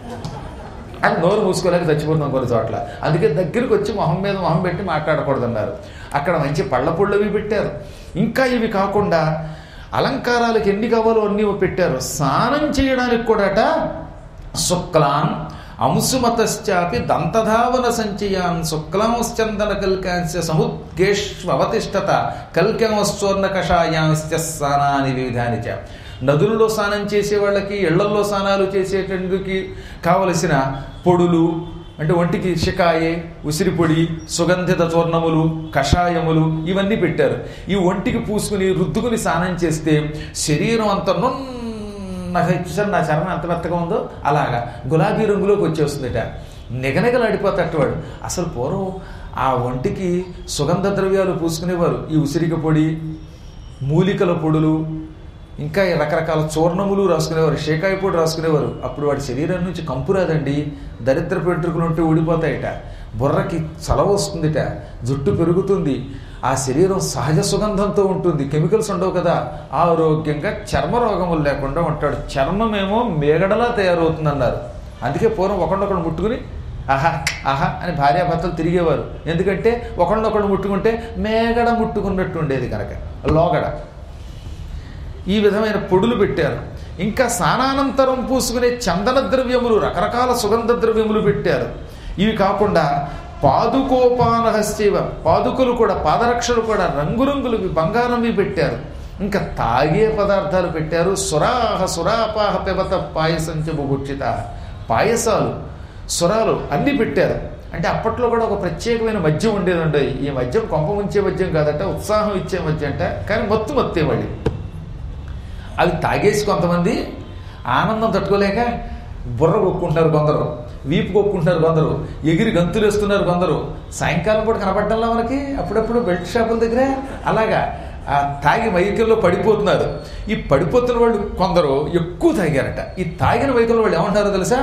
అని నోరు మూసుకోలేక చచ్చిపోతున్నాం కొన్ని చోట్ల. అందుకే దగ్గరికి వచ్చి మొహం మీద మొహం పెట్టి మాట్లాడకూడదన్నారు. అక్కడ మంచి పళ్ళ పొళ్ళు అవి పెట్టారు. ఇంకా ఇవి కాకుండా అలంకారాలకు ఎన్ని కావాలో అన్నీ పెట్టారు. స్నానం చేయడానికి కూడాట శుక్లాన్ అంశుమతశ్చాపి దంతధావన సంచయాన్ శుక్లాంశ్చందన కల్కాంశ సముద్గేష్వతిష్టత కల్కాంశ్చూర్ణ కషాయాంశ్చ స్నానాని వివిధాని చ. నదులలో స్నానం చేసే వాళ్ళకి, ఇళ్లల్లో స్నానాలు చేసేటందుకు కావలసిన పొడులు అంటే ఒంటికి షికాయే, ఉసిరిపొడి, సుగంధిత చూర్ణములు, కషాయములు ఇవన్నీ పెట్టారు. ఈ ఒంటికి పూసుకుని రుద్దుకుని స్నానం చేస్తే శరీరం అంత నున్నగా, చూసారు నా చర్మం ఎంత మెత్తగా ఉందో అలాగా గులాబీ రంగులోకి వచ్చేస్తుందట. నిగనిగలాడిపోతాడు వాడు. అసలు పూర్వం ఆ ఒంటికి సుగంధ ద్రవ్యాలు పూసుకునేవారు. ఈ ఉసిరిక పొడి, మూలికల పొడులు, ఇంకా రకరకాల చూర్ణములు రాసుకునేవారు, షేకాయ పొడి రాసుకునేవారు. అప్పుడు వాడి శరీరం నుంచి కంపు రాదండి, దరిద్ర వెంట్రుకలు ఉంటే ఊడిపోతాయట, బుర్రకి చలవ వస్తుందిట, జుట్టు పెరుగుతుంది, ఆ శరీరం సహజ సుగంధంతో ఉంటుంది, కెమికల్స్ ఉండవు కదా, ఆరోగ్యంగా చర్మ రోగములు లేకుండా ఉంటాడు. చర్మమేమో మేగడలా తయారవుతుందన్నారు. అందుకే పూర్వం ఒకళ్ళొకళ్ళు ముట్టుకుని ఆహా ఆహా అని భార్యాభర్తలు తిరిగేవారు. ఎందుకంటే ఒకళ్ళొకళ్ళు ముట్టుకుంటే మేగడ ముట్టుకున్నట్టు ఉండేది కనుక, లోగడ. ఈ విధమైన పొడులు పెట్టారు. ఇంకా స్నానానంతరం పూసుకునే చందన ద్రవ్యములు, రకరకాల సుగంధ ద్రవ్యములు పెట్టారు. ఇవి కాకుండా పాదుకోపానహస్యవ, పాదుకలు కూడా, పాదరక్షలు కూడా రంగురంగులవి, బంగారంవి పెట్టారు. ఇంకా తాగే పదార్థాలు పెట్టారు. సురాహ సురాపాహ పిబత పాయసంచ బుభుక్షిత, పాయసాలు, సురాలు అన్నీ పెట్టారు. అంటే అప్పట్లో కూడా ఒక ప్రత్యేకమైన మద్యం ఉండేదండి. ఈ మద్యం కొంప ముంచే మద్యం కాదట, ఉత్సాహం ఇచ్చే మద్యం అంట, కానీ మత్తు మత్తేవాళ్ళు. అవి తాగేసి కొంతమంది ఆనందం తట్టుకోలేక బుర్ర కొక్కుంటున్నారు కొందరు, వీపు కొక్కుంటున్నారు కొందరు, ఎగిరి గంతులు వేస్తున్నారు కొందరు. సాయంకాలం పూట కనపడ్డంలా మనకి అప్పుడప్పుడు బెల్ట్ షాపుల దగ్గర అలాగా ఆ తాగి మైకల్లో పడిపోతున్నారు. ఈ పడిపోతున్న వాళ్ళు కొందరు ఎక్కువ తాగారట. ఈ తాగిన మైకల్లో వాళ్ళు ఏమంటారో తెలుసా?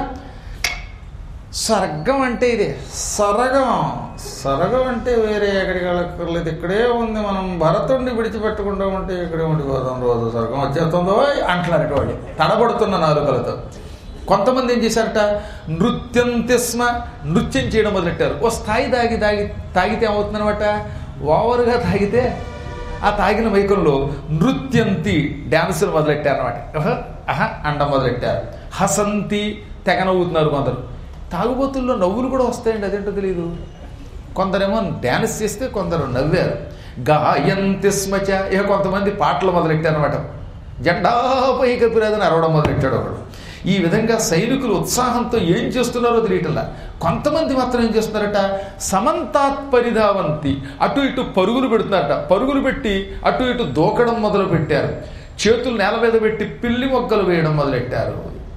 స్వర్గం అంటే ఇదే, సరగం. సరగం అంటే వేరే ఎక్కడికి వెళ్ళక్కర్లేదు, ఇక్కడే ఉంది, మనం భరతుడిని విడిచిపెట్టకుండా ఉంటే ఇక్కడే ఉండిపోతాం, రోజు స్వర్గం వచ్చేస్తుందో అంటున్నారట వాళ్ళు తడబడుతున్న నాలుకలతో. కొంతమంది ఏం చేశారట, నృత్యం తిస్మ, నృత్యం చేయడం మొదలెట్టారు. ఓ స్థాయి తాగి తాగి తాగితే ఏమవుతుందనమాట, ఓవర్గా తాగితే ఆ తాగిన మైకంలో నృత్యంతి, డ్యాన్సులు మొదలెట్టారనమాట. అహ అహ అండం మొదలెట్టారు. హసంతి, తెగ నవ్వుతున్నారు కొందరు. తాగుబోతుల్లో నవ్వులు కూడా వస్తాయండి, అదేంటో తెలియదు. కొందరేమో డ్యాన్స్ చేస్తే కొందరు నవ్వారు. గాయంతి స్మచ, ఇక కొంతమంది పాటలు మొదలెట్టారు అనమాట. జెండా పైకి పిరాదని అరవడం మొదలెట్టాడు ఒకడు. ఈ విధంగా సైనికులు ఉత్సాహంతో ఏం చేస్తున్నారో తెలియటంలా. కొంతమంది మాత్రం ఏం చేస్తున్నారట, సమంతాత్పరిధావంతి, అటు ఇటు పరుగులు పెడుతున్నారట. పరుగులు పెట్టి అటు ఇటు దూకడం మొదలు పెట్టారు. చేతులు నేల మీద పెట్టి పిల్లి మొగ్గలు వేయడం మొదలెట్టారు.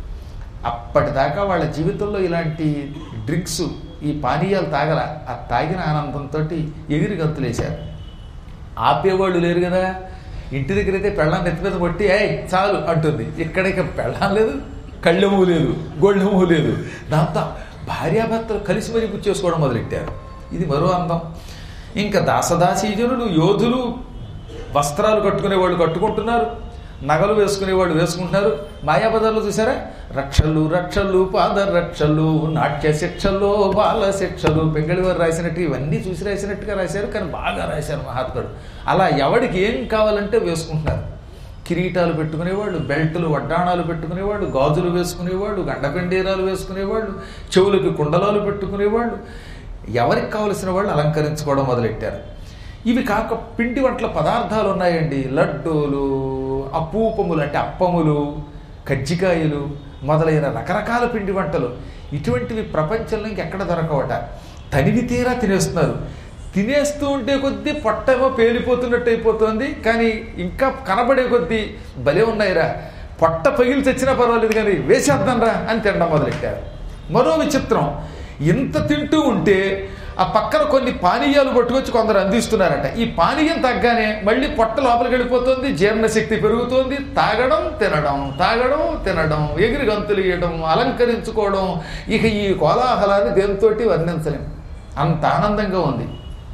అప్పటిదాకా వాళ్ళ జీవితంలో ఇలాంటి డ్రింక్స్, ఈ పానీయాలు తాగల. ఆ తాగిన ఆనందంతో ఎగిరి గంతులేశారు. ఆపేవాళ్ళు లేరు కదా. ఇంటి దగ్గర అయితే పెళ్ళాన్ని నెత్తి మీద కొట్టి ఏయ్ చాలు అంటుంది. ఇక్కడికి పెళ్ళాం లేదు, కళ్ళెము లేదు, గొళ్ళెము లేదు. దాంతో భార్యాభర్తలు కలిసి మరీ పుచ్చేసుకోవడం మొదలెట్టారు. ఇది మరో అందం. ఇంకా దాసదాసీజనులు, యోధులు వస్త్రాలు కట్టుకునే వాళ్ళు కట్టుకుంటున్నారు, నగలు వేసుకునే వాళ్ళు వేసుకుంటున్నారు. మాయాబజార్లో చూసారా, రక్షలు రక్షలు పాదరక్షలు, నాట్య శిక్షలు, బాల శిక్షలు, పెంగళి వారు రాసినట్టు ఇవన్నీ చూసి రాసినట్టుగా రాశారు, కానీ బాగా రాశారు మహాత్ముడు. అలా ఎవడికి ఏం కావాలంటే వేసుకుంటున్నారు. కిరీటాలు పెట్టుకునేవాళ్ళు, బెల్టులు వడ్డాణాలు పెట్టుకునేవాళ్ళు, గాజులు వేసుకునేవాళ్ళు, గండపెండీరాలు వేసుకునేవాళ్ళు, చెవులకి కుండలాలు పెట్టుకునేవాళ్ళు, ఎవరికి కావలసిన వాళ్ళు అలంకరించుకోవడం మొదలెట్టారు. ఇవి కాక పిండి వంటల పదార్థాలు ఉన్నాయండి. లడ్డూలు, అపూపములు అంటే అప్పములు, కజ్జికాయలు మొదలైన రకరకాల పిండి వంటలు. ఇటువంటివి ప్రపంచంలో ఇంకెక్కడ దొరకవట. తనివి తీరా తినేస్తున్నారు. తినేస్తూ ఉంటే కొద్దీ పొట్టేమో పేలిపోతున్నట్టు అయిపోతుంది, కానీ ఇంకా కనబడే కొద్దీ భలే ఉన్నాయిరా, పొట్ట పగిలి తెచ్చినా పర్వాలేదు కానీ వేసేద్దాం రా అని తినడం మొదలెట్టారు. మరో విచిత్రం, ఇంత తింటూ ఉంటే ఆ పక్కన కొన్ని పానీయాలు పట్టుకొచ్చి కొందరు అందిస్తున్నారట. ఈ పానీయం తగ్గానే మళ్ళీ పొట్ట లోపలికి వెళ్ళిపోతుంది, జీర్ణశక్తి పెరుగుతోంది. తాగడం తినడం, తాగడం తినడం, ఎగిరి గంతులు ఇవ్వడం, అలంకరించుకోవడం, ఇక ఈ కోలాహలాన్ని దేనితోటి వర్ణించలేం, అంత ఆనందంగా ఉంది.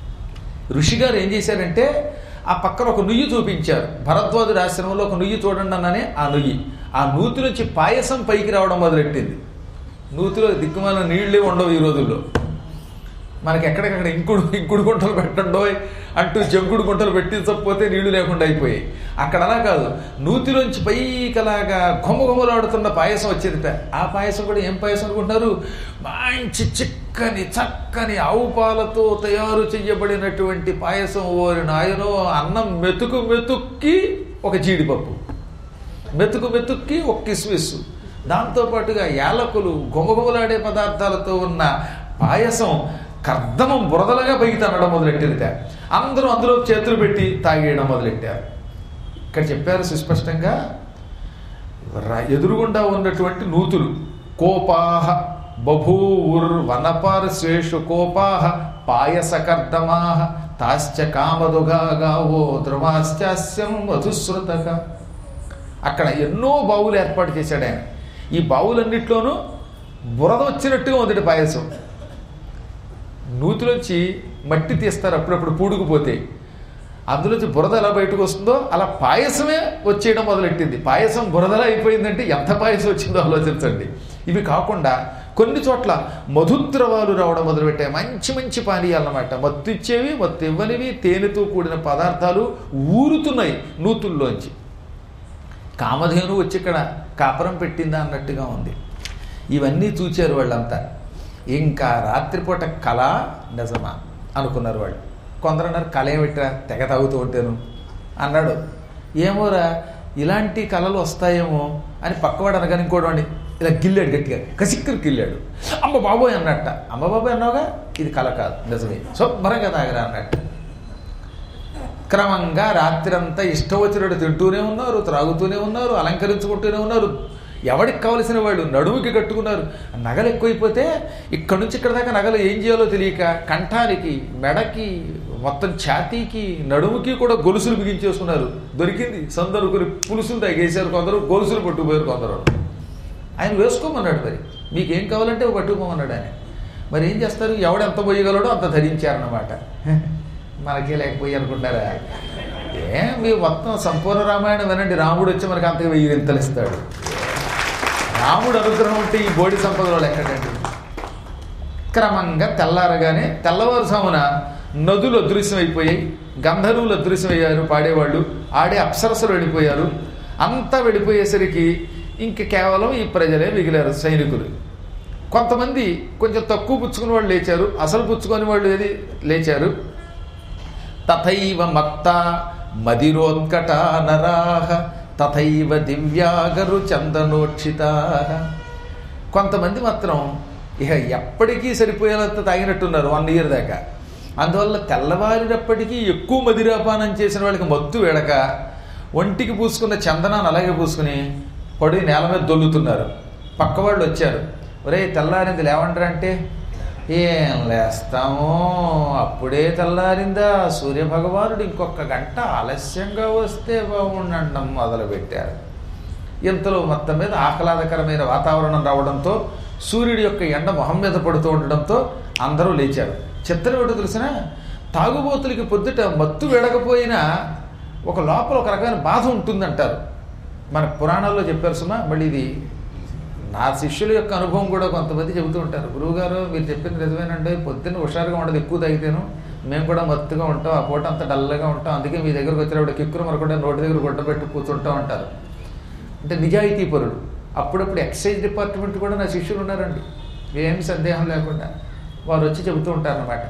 ఋషిగారు ఏం చేశారంటే ఆ పక్కన ఒక నుయ్యి చూపించారు. భరద్వాజుడి ఆశ్రమంలో ఒక నుయ్యి చూడండి అన్ననే ఆ నుయ్యి. ఆ నూతి నుంచి పాయసం పైకి రావడం మొదలెట్టింది. నూతిలో దిక్కుమాల నీళ్ళే ఉండవు ఈ రోజుల్లో. మనకి ఎక్కడికక్కడ ఇంకుడు ఇంకుడు గుంటలు పెట్టండో అంటూ జంకుడు గుంటలు పెట్టించకపోతే నీళ్లు లేకుండా అయిపోయాయి. అక్కడ అలా కాదు, నూతిలోంచి పైకలాగా ఘొమఘొమలాడుతున్న పాయసం వచ్చేది. ఆ పాయసం కూడా ఏం పాయసం అనుకుంటున్నారు, మంచి చిక్కని చక్కని ఆవు పాలతో తయారు చెయ్యబడినటువంటి పాయసం. ఓరి నాయనో, అన్నం మెతుకు మెతుక్కి ఒక జీడిపప్పు, మెతుకు మెతుక్కి ఒక కిస్మిస్, దాంతోపాటుగా యాలకులు, ఘొమఘొమలాడే పదార్థాలతో ఉన్న పాయసం కర్దమం బురదలుగా పైకి తనడం మొదలెట్టిందిట. అందరూ అందులో చేతులు పెట్టి తాగేయడం మొదలెట్టారు. ఇక్కడ చెప్పారు సుస్పష్టంగా, ఎదురుగుండా ఉన్నటువంటి నూతులు కోపాహ బభూవుర్ వనపార్శ్వేషు కోపాహ పాయసకర్దమాహ తాశ్చ కామదుగా గావో ద్రవాశ్చాస్యం మధుశ్రుతక. అక్కడ ఎన్నో బావులు ఏర్పాటు చేశాడు ఆయన. ఈ బావులన్నిట్లోనూ బురద వచ్చినట్టుగా ఉంది పాయసం. నూతిలోంచి మట్టి తీస్తారు అప్పుడప్పుడు పూడుకుపోతే, అందులోంచి బురద ఎలా బయటకు వస్తుందో అలా పాయసమే వచ్చేయడం మొదలెట్టింది. పాయసం బురదలా అయిపోయిందంటే ఎంత పాయసం వచ్చిందో ఆలోచించండి. ఇవి కాకుండా కొన్ని చోట్ల మధుద్రవాలు రావడం మొదలుపెట్టాయి. మంచి మంచి పానీయాలు అన్నమాట. మత్తు ఇచ్చేవి, మత్తు ఇవ్వనివి, తేనెతో కూడిన పదార్థాలు ఊరుతున్నాయి నూతుల్లోంచి. కామధేను వచ్చి ఇక్కడ కాపురం పెట్టిందా అన్నట్టుగా ఉంది. ఇవన్నీ చూచారు వాళ్ళంతా. ఇంకా రాత్రిపూట కళ నిజమా అనుకున్నారు వాళ్ళు. కొందరు అన్నారు కళ ఏమిట్రా తెగ తాగుతూ ఉంటాను అన్నాడు. ఏమోరా ఇలాంటి కళలు వస్తాయేమో అని పక్కవాడు అనగానే ఇంకోటి ఇలా గిల్లాడు, గట్టిగా కసిక్కులు గిల్లాడు. అమ్మ బాబోయ్ అన్నట్ట. అమ్మ బాబోయ్ అన్నావుగా, ఇది కళ కాదు నిజమే, శుభ్రంగా తాగరా అన్నట్టు. క్రమంగా రాత్రంతా ఇష్టం వచ్చినట్టు తింటూనే ఉన్నారు, త్రాగుతూనే ఉన్నారు, అలంకరించుకుంటూనే ఉన్నారు. ఎవరికి కావలసిన వాళ్ళు నడుముకి కట్టుకున్నారు. నగలు ఎక్కువైపోతే ఇక్కడి నుంచి ఇక్కడ దాకా నగలు ఏం చేయాలో తెలియక కంఠానికి, మెడకి, మొత్తం ఛాతీకి, నడుముకి కూడా గొలుసులు బిగించేసుకున్నారు. దొరికింది సందరుకుని పులుసులు తగ్గేశారు కొందరు, గొలుసులు పట్టుకుపోయారు కొందరు. ఆయన వేసుకోమన్నాడు. మరి మీకేం కావాలంటే పట్టుకోమన్నాడు ఆయన. మరి ఏం చేస్తారు, ఎవడెంత పోయగలడో అంత ధరించారన్నమాట. మనకే లేకపోయి అనుకుంటారా? ఏ మీ మొత్తం సంపూర్ణ రామాయణం వినండి. రాముడు వచ్చి మనకి అంతగా వెయ్యి వింతలు ఇస్తాడు. రాముడు అనుగ్రహం ఉంటే ఈ బోడి సంపదలో లెక్కటండి. క్రమంగా తెల్లారగానే తెల్లవారుసామున నదులు అదృశ్యమైపోయాయి, గంధర్వులు అదృశ్యమయ్యారు, పాడేవాళ్ళు ఆడే అప్సరసలు వెళ్ళిపోయారు. అంతా వెళ్ళిపోయేసరికి ఇంక కేవలం ఈ ప్రజలే మిగిలారు, సైనికులు. కొంతమంది కొంచెం తక్కువ పుచ్చుకుని వాళ్ళు లేచారు, అసలు పుచ్చుకొని వాళ్ళు ఏది లేచారు. తథైవ మత్త మదిరోత్కట నరాహ తథైవ దివ్యాగరు చందనోక్షితా. కొంతమంది మాత్రం ఇక ఎప్పటికీ సరిపోయేంత తాగినట్టున్నారు వన్ ఇయర్ దాకా. అందువల్ల తెల్లవారినప్పటికీ ఎక్కువ మదిరాపానం చేసిన వాళ్ళకి మత్తు వేడక ఒంటికి పూసుకున్న చందనాన్ని అలాగే పూసుకుని పడి నేల మీద దొల్లుతున్నారు. పక్కవాళ్ళు వచ్చారు, ఒరే తెల్లారింది లేవంటారా అంటే, ఏం లేస్తామో అప్పుడే తెల్లారిందా, సూర్యభగవానుడు ఇంకొక గంట ఆలస్యంగా వస్తే బాగుండడం మొదలుపెట్టారు. ఇంతలో మొత్తం మీద ఆహ్లాదకరమైన వాతావరణం రావడంతో, సూర్యుడి యొక్క ఎండ మొహం మీద పడుతూ ఉండడంతో అందరూ లేచారు. చిత్రం ఏమిటో తెలిసిన, తాగుబోతులకి పొద్దుట మత్తు వేడకపోయినా ఒక లోపల ఒక రకమైన బాధ ఉంటుందంటారు. మన పురాణాల్లో చెప్పారు సుమా. మళ్ళీ ఇది నా శిష్యుల యొక్క అనుభవం కూడా కొంతమంది చెబుతూ ఉంటారు. గురువుగారు మీరు చెప్పింది నిజమేనండి, పొద్దున్న హుషారుగా ఉండదు, ఎక్కువ తాగితేను మేము కూడా మత్తుగా ఉంటాం, ఆ పూట అంతా డల్గా ఉంటాం, అందుకే మీ దగ్గరకు వచ్చినప్పుడు కిక్కురు మరొకటి నోటి దగ్గర గుడ్డ పెట్టి కూర్చుంటాం అంటారు. అంటే నిజాయితీ పరుడు. అప్పుడప్పుడు ఎక్సైజ్ డిపార్ట్మెంట్ కూడా నా శిష్యులు ఉన్నారండి, ఏమి సందేహం లేకుండా వారు వచ్చి చెబుతూ ఉంటారన్నమాట.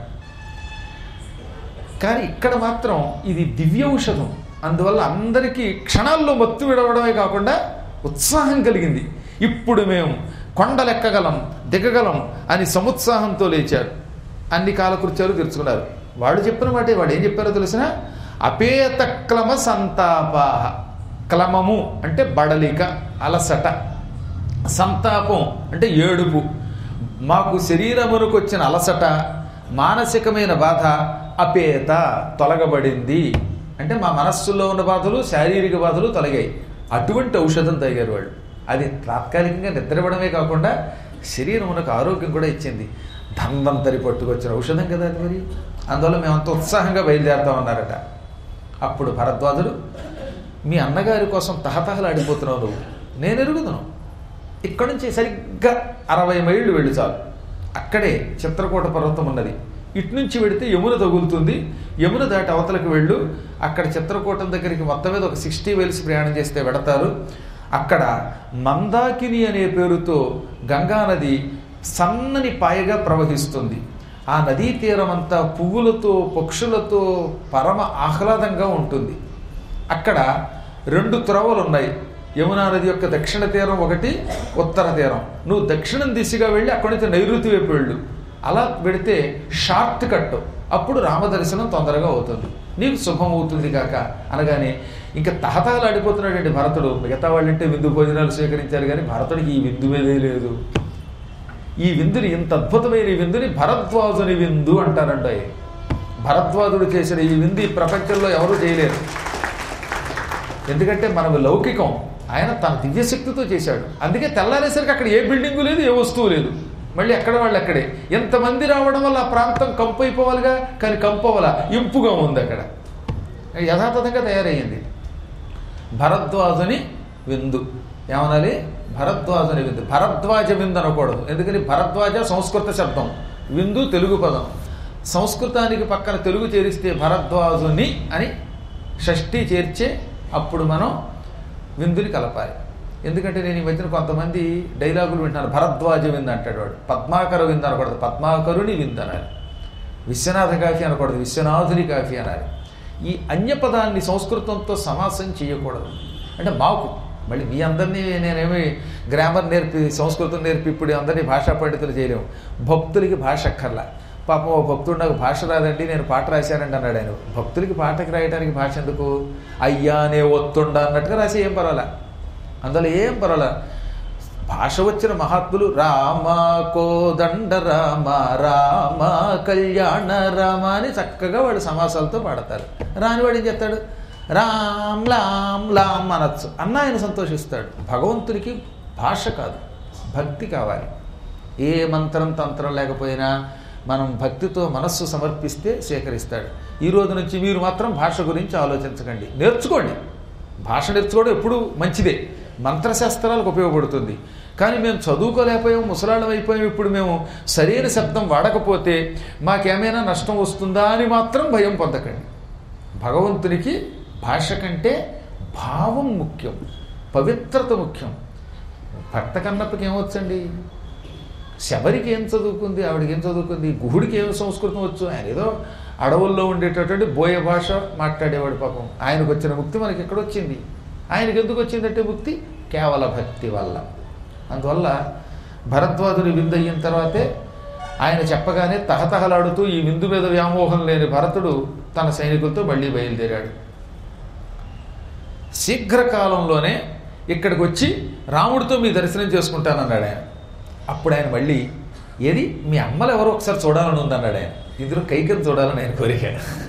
కానీ ఇక్కడ మాత్రం ఇది దివ్య ఔషధం. అందువల్ల అందరికీ క్షణాల్లో మత్తు విడవడమే కాకుండా ఉత్సాహం కలిగింది. ఇప్పుడు మేము కొండలెక్కగలం, దిగగలం అని సముత్సాహంతో లేచారు. అన్ని కాలకృత్యాలు తెరుచుకున్నారు. వాడు చెప్పిన మాట, వాడు ఏం చెప్పారో తెలిసిన, అపేత క్లమ సంతాపాహ. క్లమము అంటే బడలిక, అలసట. సంతాపం అంటే ఏడుపు. మాకు శరీరమునకు వచ్చిన అలసట, మానసికమైన బాధ అపేత తొలగబడింది. అంటే మా మనస్సులో ఉన్న బాధలు, శారీరక బాధలు తొలగాయి. అటువంటి ఔషధం తాగారు వాళ్ళు. అది తాత్కాలికంగా నిద్రపడమే కాకుండా శరీరమునకు ఆరోగ్యం కూడా ఇచ్చింది. ధన్వంతరి పట్టుకొచ్చిన ఔషధం కదా అది. మరి అందువల్ల మేమంత ఉత్సాహంగా బయలుదేరుతామన్నారట. అప్పుడు భరద్వాజుడు, మీ అన్నగారి కోసం తహతహలాడిపోతున్నావు నువ్వు, నేను ఎరుగుదును. ఇక్కడి నుంచి సరిగ్గా అరవై మైళ్ళు వెళ్ళి చాలు, అక్కడే చిత్రకూట పర్వతం ఉన్నది. ఇటు నుంచి వెళితే యమున తగులుతుంది, యమున దాటి అవతలకు వెళ్ళు. అక్కడ చిత్రకూటం దగ్గరికి మొత్తం మీద ఒక సిక్స్టీ మైల్స్ ప్రయాణం చేస్తే వెడతారు. అక్కడ మందాకిని అనే పేరుతో గంగానది సన్నని పాయగా ప్రవహిస్తుంది. ఆ నదీ తీరం అంతా పువ్వులతో, పక్షులతో పరమ ఆహ్లాదంగా ఉంటుంది. అక్కడ రెండు త్రోవలు ఉన్నాయి. యమునా నది యొక్క దక్షిణ తీరం ఒకటి, ఉత్తర తీరం. నువ్వు దక్షిణం దిశగా వెళ్ళి అక్కడి నుంచి నైరుతి వైపు వెళ్ళు. అలా వెడితే షార్ట్ కట్, అప్పుడు రామదర్శనం తొందరగా అవుతుంది, నీకు శుభం అవుతుంది కాక అనగానే ఇంకా తహతహలాడిపోతున్నాడండి భరతుడు. మిగతా వాళ్ళంటే విందు భోజనాలు స్వీకరించారు, కానీ భరతుడికి ఈ విందు మీదే లేదు. ఈ విందుని, ఇంత అద్భుతమైన ఈ విందుని భరద్వాజుని విందు అంటారంట. భరద్వాజుడు చేసిన ఈ విందు ఈ ప్రపంచంలో ఎవరూ చేయలేరు. ఎందుకంటే మనకు లౌకికం, ఆయన తన దివ్యశక్తితో చేశాడు. అందుకే తెల్లారేసరికి అక్కడ ఏ బిల్డింగు లేదు, ఏ వస్తువు లేదు. మళ్ళీ ఎక్కడ వాళ్ళు అక్కడే. ఎంతమంది రావడం వల్ల ఆ ప్రాంతం కంపు అయిపోవాలిగా, కానీ కంపు అవ్వాల, ఇంపుగా ఉంది అక్కడ. యథాతథంగా తయారయ్యింది. భరద్వాజుని విందు ఏమనాలి? భరద్వాజుని విందు. భరద్వాజ విందు అనకూడదు, ఎందుకని భరద్వాజ సంస్కృత శబ్దం, విందు తెలుగు పదం. సంస్కృతానికి పక్కన తెలుగు చేరిస్తే భరద్వాజుని అని షష్ఠి చేర్చే అప్పుడు మనం విందుని కలపాలి. ఎందుకంటే నేను ఈ మధ్యన కొంతమంది డైలాగులు వింటున్నాను, భరద్వాజ విందు అంటాడు వాడు. పద్మాకర విందు అనకూడదు, పద్మాకరుని విందు అనాలి. విశ్వనాథ కాఫీ అనకూడదు, విశ్వనాథుని కాఫీ అనాలి. ఈ అన్యపదాన్ని సంస్కృతంతో సమాసం చేయకూడదు. అంటే మాకు మళ్ళీ మీ అందరినీ నేనేమి గ్రామర్ నేర్పి సంస్కృతం నేర్పి ఇప్పుడు అందరినీ భాషా పండితులు చేయలేము. భక్తులకి భాష అక్కర్లా. పాపం ఓ భక్తుడు నాకు భాష రాదండి, నేను పాట రాశానండి అన్నాడు ఆయన. భక్తులకి పాటకి రాయడానికి భాష ఎందుకు? అయ్యానే ఒత్తుండ అన్నట్టుగా రాసి ఏం పర్వాలా, అందులో ఏం పర్వాలా. భాష వచ్చిన మహాత్ములు రామ కోదండ రామ రామ కళ్యాణ రామ అని చక్కగా వాడు సమాసాలతో పాడతారు. రానివాడు ఏం చెప్తాడు? రామ్ లామ్ లామ్ అనొచ్చు అన్న ఆయన సంతోషిస్తాడు. భగవంతునికి భాష కాదు, భక్తి కావాలి. ఏ మంత్రం తంత్రం లేకపోయినా మనం భక్తితో మనస్సు సమర్పిస్తే స్వీకరిస్తాడు. ఈ రోజు నుంచి మీరు మాత్రం భాష గురించి ఆలోచించకండి, నేర్చుకోండి. భాష నేర్చుకోవడం ఎప్పుడు మంచిదే, మంత్రశాస్త్రాలకు ఉపయోగపడుతుంది. కానీ మేము చదువుకోలేకపోయాం, ముసలాళ్ళం అయిపోయాం, ఇప్పుడు మేము సరైన శబ్దం వాడకపోతే మాకేమైనా నష్టం వస్తుందా అని మాత్రం భయం పొందకండి. భగవంతునికి భాష కంటే భావం ముఖ్యం, పవిత్రత ముఖ్యం. భక్త కన్నప్పకి ఏమొచ్చండి? శబరికి ఏం చదువుకుంది, ఆవిడకి ఏం చదువుకుంది, గుహుడికి ఏం సంస్కృతం వచ్చు. ఆయన ఏదో అడవుల్లో ఉండేటటువంటి బోయ భాష మాట్లాడేవాడు. పాపం ఆయనకు వచ్చిన ముక్తి మనకి ఎక్కడొచ్చింది? ఆయనకి ఎందుకు వచ్చిందంటే ముక్తి కేవల భక్తి వల్ల. అందువల్ల భరద్వాజుని విందు అయిన తర్వాతే ఆయన చెప్పగానే తహతహలాడుతూ ఈ విందు మీద వ్యామోహం లేని భరతుడు తన సైనికులతో మళ్ళీ బయలుదేరాడు. శీఘ్రకాలంలోనే ఇక్కడికి వచ్చి రాముడితో మీ దర్శనం చేసుకుంటానన్నాడు ఆయన. అప్పుడు ఆయన మళ్ళీ ఏది మీ అమ్మలు ఎవరో ఒకసారి చూడాలని ఉందన్నాడు ఆయన. ఇందులో కైకని చూడాలని ఆయన కోరిక.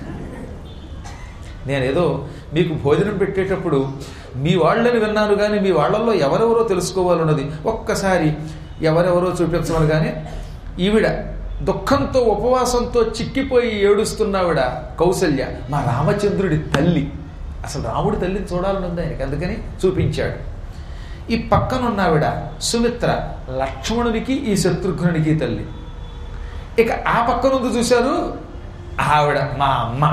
నేనేదో మీకు భోజనం పెట్టేటప్పుడు మీ వాళ్ళని విన్నాను కానీ మీ వాళ్ళల్లో ఎవరెవరో తెలుసుకోవాలన్నది ఒక్కసారి ఎవరెవరో చూపించమని. కానీ ఈవిడ దుఃఖంతో ఉపవాసంతో చిక్కిపోయి ఏడుస్తున్నావిడ కౌసల్య, మా రామచంద్రుడి తల్లి. అసలు రాముడి తల్లిని చూడాలని ఉంది ఆయనకి, అందుకని చూపించాడు. ఈ పక్కనున్నావిడ సుమిత్ర, లక్ష్మణునికి ఈ శత్రుఘ్నునికి తల్లి. ఇక ఆ పక్కనుందు చూశారు ఆవిడ మా అమ్మ.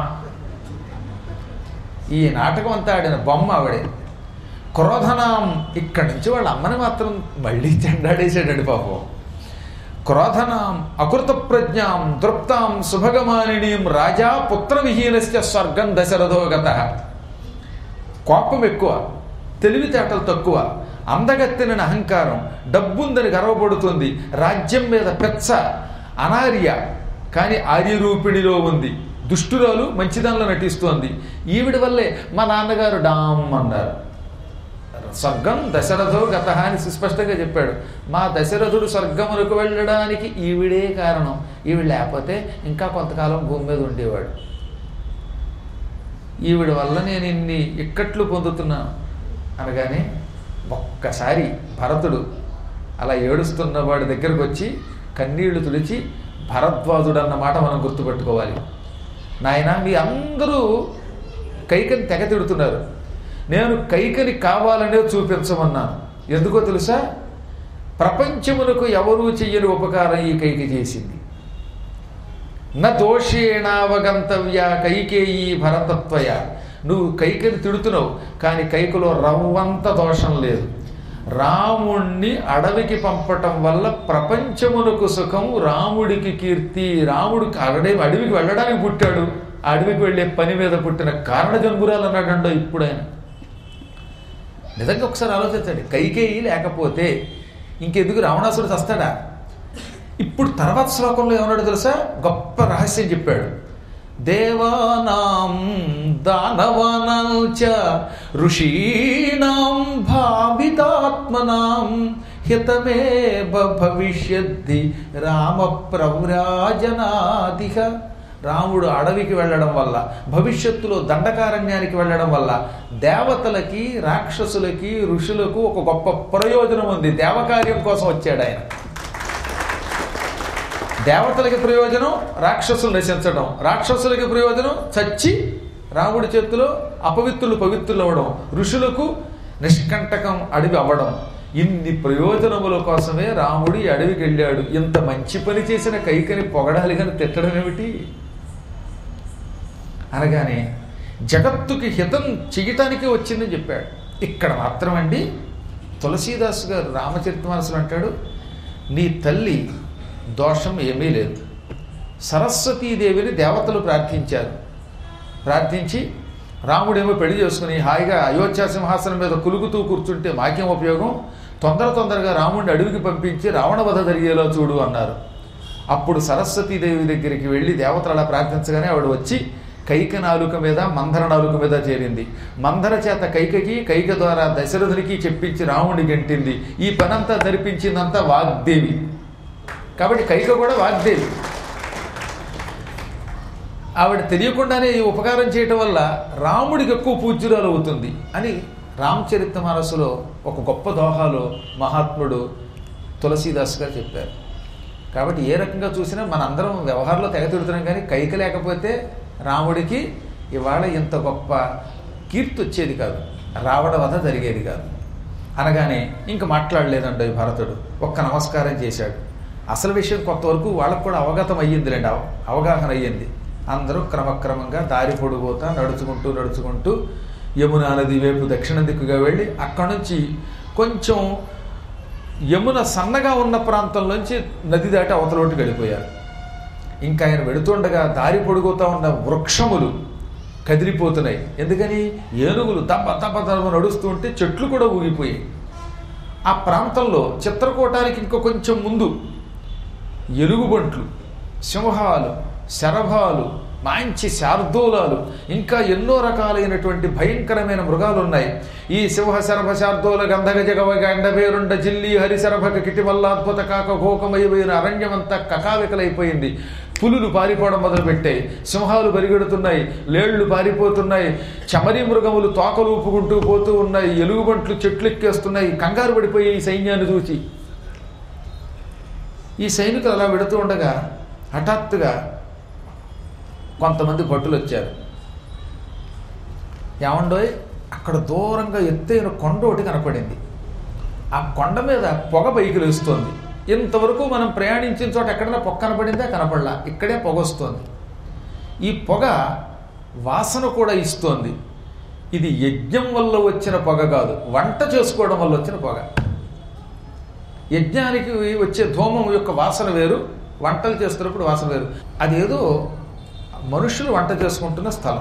ఈ నాటకం అంతా ఆడిన బొమ్మ ఆవిడే. క్రోధనాం, ఇక్కడి నుంచి వాళ్ళ అమ్మని మాత్రం మళ్ళీ చెండాడేసాడండి పాపం. క్రోధనాం అకృత ప్రజ్ఞాం దృప్తాం శుభగమానినీం రాజా పుత్రవిహీనశ్చ స్వర్గం దశరథోగత. కోపం ఎక్కువ, తెలివితేటలు తక్కువ, అందగత్తెనని అహంకారం, డబ్బుందని గర్వపడుతుంది, రాజ్యం మీద పెచ్చ, అనార్య కానీ ఆర్యరూపిణిలో ఉంది, దుష్టురాలు మంచిదానిలో నటిస్తోంది. ఈవిడ వల్లే మా నాన్నగారు డామ్ అన్నారు. స్వర్గం దశరథో గత అని సుస్పష్టంగా చెప్పాడు. మా దశరథుడు స్వర్గమునకు వెళ్ళడానికి ఈవిడే కారణం. ఈవిడ లేకపోతే ఇంకా కొంతకాలం భూమి మీద ఉండేవాడు. ఈవిడ వల్ల నేను ఇన్ని ఇక్కట్లు పొందుతున్నాను అనగానే ఒక్కసారి భరతుడు అలా ఏడుస్తున్న వాడి దగ్గరకు వచ్చి కన్నీళ్లు తుడిచి, భరద్వాజుడు అన్న మాట మనం గుర్తుపెట్టుకోవాలి. నాయన మీ అందరూ కైకని తెగ తిడుతున్నారు, నేను కైకని కావాలనే చూపించమన్నాను. ఎందుకో తెలుసా? ప్రపంచమునకు ఎవరూ చెయ్యని ఉపకారం ఈ కైకి చేసింది. నా దోషేణావగంతవ్య కైకేయీ భరతత్వయ. నువ్వు కైకని తిడుతున్నావు, కానీ కైకలో రవ్వంత దోషం లేదు. రాముణ్ణి అడవికి పంపటం వల్ల ప్రపంచమునకు సుఖం, రాముడికి కీర్తి. రాముడు అడవి అడవికి వెళ్ళడానికి పుట్టాడు, అడవికి వెళ్ళే పని మీద పుట్టిన కారణ జన్మురాలు అన్నాడండో ఇప్పుడు ఆయన. నిజంగా ఒకసారి ఆలోచించండి, కైకేయి లేకపోతే ఇంకెందుకు రావణాసుడు చస్తాడా? ఇప్పుడు తర్వాత శ్లోకంలో ఏమన్నాడు తెలుసా? గొప్ప రహస్యం చెప్పాడు. దేవానాం దానవానాం చ ఋషీణాం భావితాత్మనాం హితమేవ భవిష్యద్ధి రామ ప్రవ్రాజనాదిహ. రాముడు అడవికి వెళ్ళడం వల్ల, భవిష్యత్తులో దండకారణ్యానికి వెళ్ళడం వల్ల దేవతలకి, రాక్షసులకి, ఋషులకు ఒక గొప్ప ప్రయోజనం ఉంది. దేవకార్యం కోసం వచ్చాడు ఆయన. దేవతలకి ప్రయోజనం రాక్షసులు నశించడం, రాక్షసులకి ప్రయోజనం చచ్చి రాముడి చేతిలో అపవిత్రులు పవిత్రులు అవ్వడం, ఋషులకు నిష్కంటకం అడవి అవ్వడం. ఇన్ని ప్రయోజనముల కోసమే రాముడు ఈ అడవికి వెళ్ళాడు. ఇంత మంచి పని చేసిన కైకని పొగడాలి కానీ తిట్టడం ఏమిటి అనగానే జగత్తుకి హితం చెయ్యటానికి వచ్చిందని చెప్పాడు. ఇక్కడ మాత్రమండి తులసీదాస్ గారు రామచరితమానసులు అంటాడు, నీ తల్లి దోషం ఏమీ లేదు. సరస్వతీదేవిని దేవతలు ప్రార్థించారు. ప్రార్థించి రాముడేమో పెళ్లి చేసుకుని హాయిగా అయోధ్య సింహాసనం మీద కులుగుతూ కూర్చుంటే మాకేం ఉపయోగం, తొందర తొందరగా రాముడిని అడవికి పంపించి రావణ వధ జరిగేలా చూడు అన్నారు. అప్పుడు సరస్వతీదేవి దగ్గరికి వెళ్ళి దేవతలు అలా ప్రార్థించగానే ఆవిడ వచ్చి కైక నాలుక మీద, మందర నాలుక మీద చేరింది. మందర చేత కైకకి, కైక ద్వారా దశరథునికి చెప్పించి రాముడిని గెంటింది. ఈ పనంతా జరిపించిందంతా వాగ్దేవి. కాబట్టి కైక కూడా వాగ్దేవి. ఆవిడ తెలియకుండానే ఈ ఉపకారం చేయటం వల్ల రాముడికి ఎక్కువ పూజ్యురాలు అవుతుంది అని రామచరితమానసులో ఒక గొప్ప దోహాలో మహాత్ముడు తులసీదాస్ గారు చెప్పారు. కాబట్టి ఏ రకంగా చూసినా మనందరం వ్యవహారంలో తెగ తిడుతున్నాం, కానీ కైక లేకపోతే రాముడికి ఇవాళ ఇంత గొప్ప కీర్తి వచ్చేది కాదు, రావణ వధ జరిగేది కాదు. అనగానే ఇంక మాట్లాడలేదండి భరతుడు, ఒక్క నమస్కారం చేశాడు. అసలు విషయం కొంతవరకు వాళ్ళకు కూడా అవగతం అయ్యిందిలేండి, అవగాహన అయ్యింది. అందరూ క్రమక్రమంగా దారి పొడిపోతా నడుచుకుంటూ నడుచుకుంటూ యమునా నది వైపు దక్షిణ దిక్కుగా వెళ్ళి అక్కడి నుంచి కొంచెం యమున సన్నగా ఉన్న ప్రాంతంలోంచి నది దాటి అవతలోటికి వెళ్ళిపోయారు. ఇంకా ఆయన వెడుతుండగా దారి పొడుగుతూ ఉన్న వృక్షములు కదిలిపోతున్నాయి. ఎందుకని? ఏనుగులు దబ్బ దబ్బ దబ్బ నడుస్తూ ఉంటే చెట్లు కూడా ఊగిపోయాయి. ఆ ప్రాంతంలో చిత్రకూటానికి ఇంకో కొంచెం ముందు ఎలుగుబంట్లు, సింహాలు, శరభాలు, మంచి శార్దూలాలు, ఇంకా ఎన్నో రకాలైనటువంటి భయంకరమైన మృగాలు ఉన్నాయి. ఈ సింహ శరభ శార్దూల గంధగ జగవ గండభేరుండ జిల్లి హరిశరభక కిటివల్లాద్భుత కాక ఘోకమయమైన అరణ్యమంతా కకావికలైపోయింది. పులులు పారిపోవడం మొదలుపెట్టాయి, సింహాలు పరిగెడుతున్నాయి, లేళ్లు పారిపోతున్నాయి, చమరీ మృగములు తోకలు ఊపుకుంటూ పోతూ ఉన్నాయి, ఎలుగుబంట్లు చెట్లు ఎక్కేస్తున్నాయి. కంగారు పడిపోయి ఈ సైన్యాన్ని చూచి ఈ సైనికులు అలా వెడుతూ ఉండగా హఠాత్తుగా కొంతమంది భటులు వచ్చారు. ఏమండోయ్, అక్కడ దూరంగా ఎత్తైన కొండ ఒకటి కనపడింది. ఆ కొండ మీద పొగ పైకి లేస్తోంది. ఇంతవరకు మనం ప్రయాణించిన చోట ఎక్కడైనా పొగ కనపడిందా? కనపడలా. ఇక్కడే పొగ వస్తోంది. ఈ పొగ వాసన కూడా ఇస్తోంది. ఇది యజ్ఞం వల్ల వచ్చిన పొగ కాదు, వంట చేసుకోవడం వల్ల వచ్చిన పొగ. యజ్ఞానికి వచ్చే ధూమం యొక్క వాసన వేరు, వంటలు చేస్తున్నప్పుడు వాసన వేరు. అదేదో మనుషులు వంట చేసుకుంటున్న స్థలం.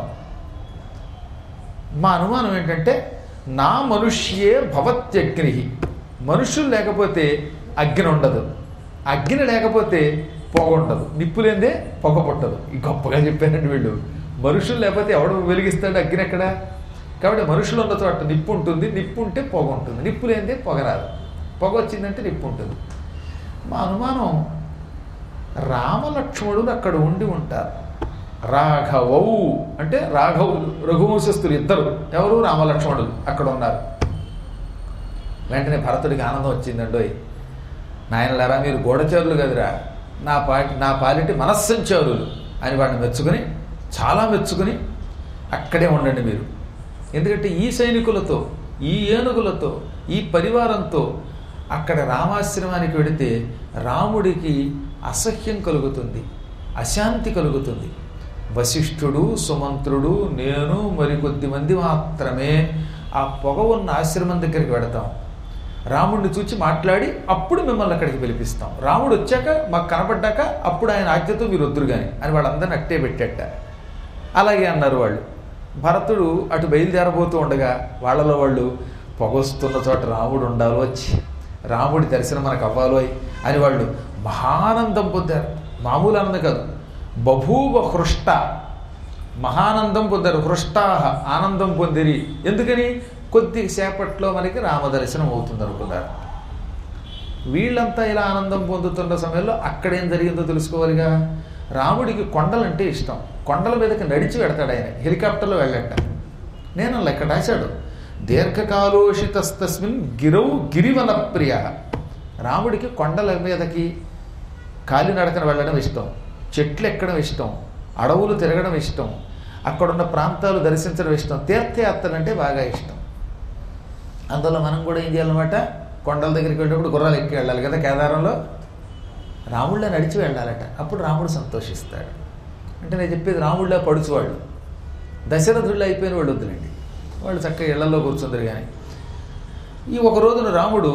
మా అనుమానం ఏంటంటే నా మనుష్యే భవత్యగ్ని, మనుషులు లేకపోతే అగ్ని ఉండదు, అగ్ని లేకపోతే పొగ ఉండదు, నిప్పు లేదే పొగ పుట్టదు. ఈ గొప్పగా చెప్పానండి వీళ్ళు. మనుషులు లేకపోతే ఎవడు వెలిగిస్తాడు అగ్ని ఎక్కడ? కాబట్టి మనుషులు ఉన్న చోట నిప్పు ఉంటుంది, నిప్పు ఉంటే పొగ ఉంటుంది, నిప్పు లేదే పొగ రాదు, పొగ వచ్చిందంటే నిప్పు ఉంటుంది. మా అనుమానం రామలక్ష్మణులు అక్కడ ఉండి ఉంటారు. రాఘవవు అంటే రాఘవులు, రఘువంశస్థులు ఇద్దరు. ఎవరు? రామలక్ష్మణులు అక్కడ ఉన్నారు. వెంటనే భరతుడికి ఆనందం వచ్చిందండోయ్. నాయనలారా, మీరు గూఢచారులు కదరా, నా పాటి నా పాలిటి మనస్సంచారులు అని వాడిని మెచ్చుకొని, చాలా మెచ్చుకొని అక్కడే ఉండండి మీరు. ఎందుకంటే ఈ సైనికులతో, ఈ ఏనుగులతో, ఈ పరివారంతో అక్కడ రామాశ్రమానికి వెడితే రాముడికి అసహ్యం కలుగుతుంది, అశాంతి కలుగుతుంది. వశిష్ఠుడు, సుమంత్రుడు, నేను మరికొద్ది మంది మాత్రమే ఆ పొగ ఉన్న ఆశ్రమం దగ్గరికి వెడతాం. రాముడిని చూచి మాట్లాడి అప్పుడు మిమ్మల్ని అక్కడికి పిలిపిస్తాం. రాముడు వచ్చాక మాకు కనపడ్డాక అప్పుడు ఆయన ఆజ్ఞతో మీరు వద్దురు కానీ అని వాళ్ళందరినీ అట్టే పెట్టేట. అలాగే అన్నారు వాళ్ళు. భరతుడు అటు బయలుదేరబోతూ ఉండగా వాళ్ళలో వాళ్ళు పొగొస్తున్న చోట రాముడు ఉండాలో, వచ్చి రాముడి దర్శనం మనకు అవ్వాలో అని వాళ్ళు మహానందం పొందారు. మామూలు ఆనందం కాదు, బభూవ హృష్ట, మహానందం పొందారు. హృష్టాహ, ఆనందం పొందిరి. ఎందుకని? కొద్దిసేపట్లో మనకి రామదర్శనం అవుతుంది అనుకున్నారు. వీళ్ళంతా ఇలా ఆనందం పొందుతున్న సమయంలో అక్కడేం జరిగిందో తెలుసుకోవాలిగా. రాముడికి కొండలంటే ఇష్టం. కొండల మీదకి నడిచి వెడతాడు ఆయన, హెలికాప్టర్లో వెళ్ళట. నేను లెక్క రాశాడు, దీర్ఘకాలోషితస్తస్మిన్ గిరౌ గిరివన ప్రియ. రాముడికి కొండల మీదకి కాలినడకన వెళ్ళడం ఇష్టం, చెట్లు ఎక్కడం ఇష్టం, అడవులు తిరగడం ఇష్టం, అక్కడున్న ప్రాంతాలు దర్శించడం ఇష్టం, తీర్థయాత్రలు అంటే బాగా ఇష్టం. అందులో మనం కూడా ఏం చేయాలన్నమాట, కొండల దగ్గరికి వెళ్ళినప్పుడు గుర్రాలు ఎక్కి వెళ్ళాలి కదా కేదారంలో. రాముళ్ళ నడిచి వెళ్ళాలట, అప్పుడు రాముడు సంతోషిస్తాడు. అంటే నేను చెప్పేది రాముళ్ళ పడుచువాళ్ళు, దశరథుళ్ళు అయిపోయిన వాళ్ళు వద్దులండి, వాళ్ళు చక్కగా ఇళ్లలో కూర్చుందరు. కానీ ఈ ఒక రోజున రాముడు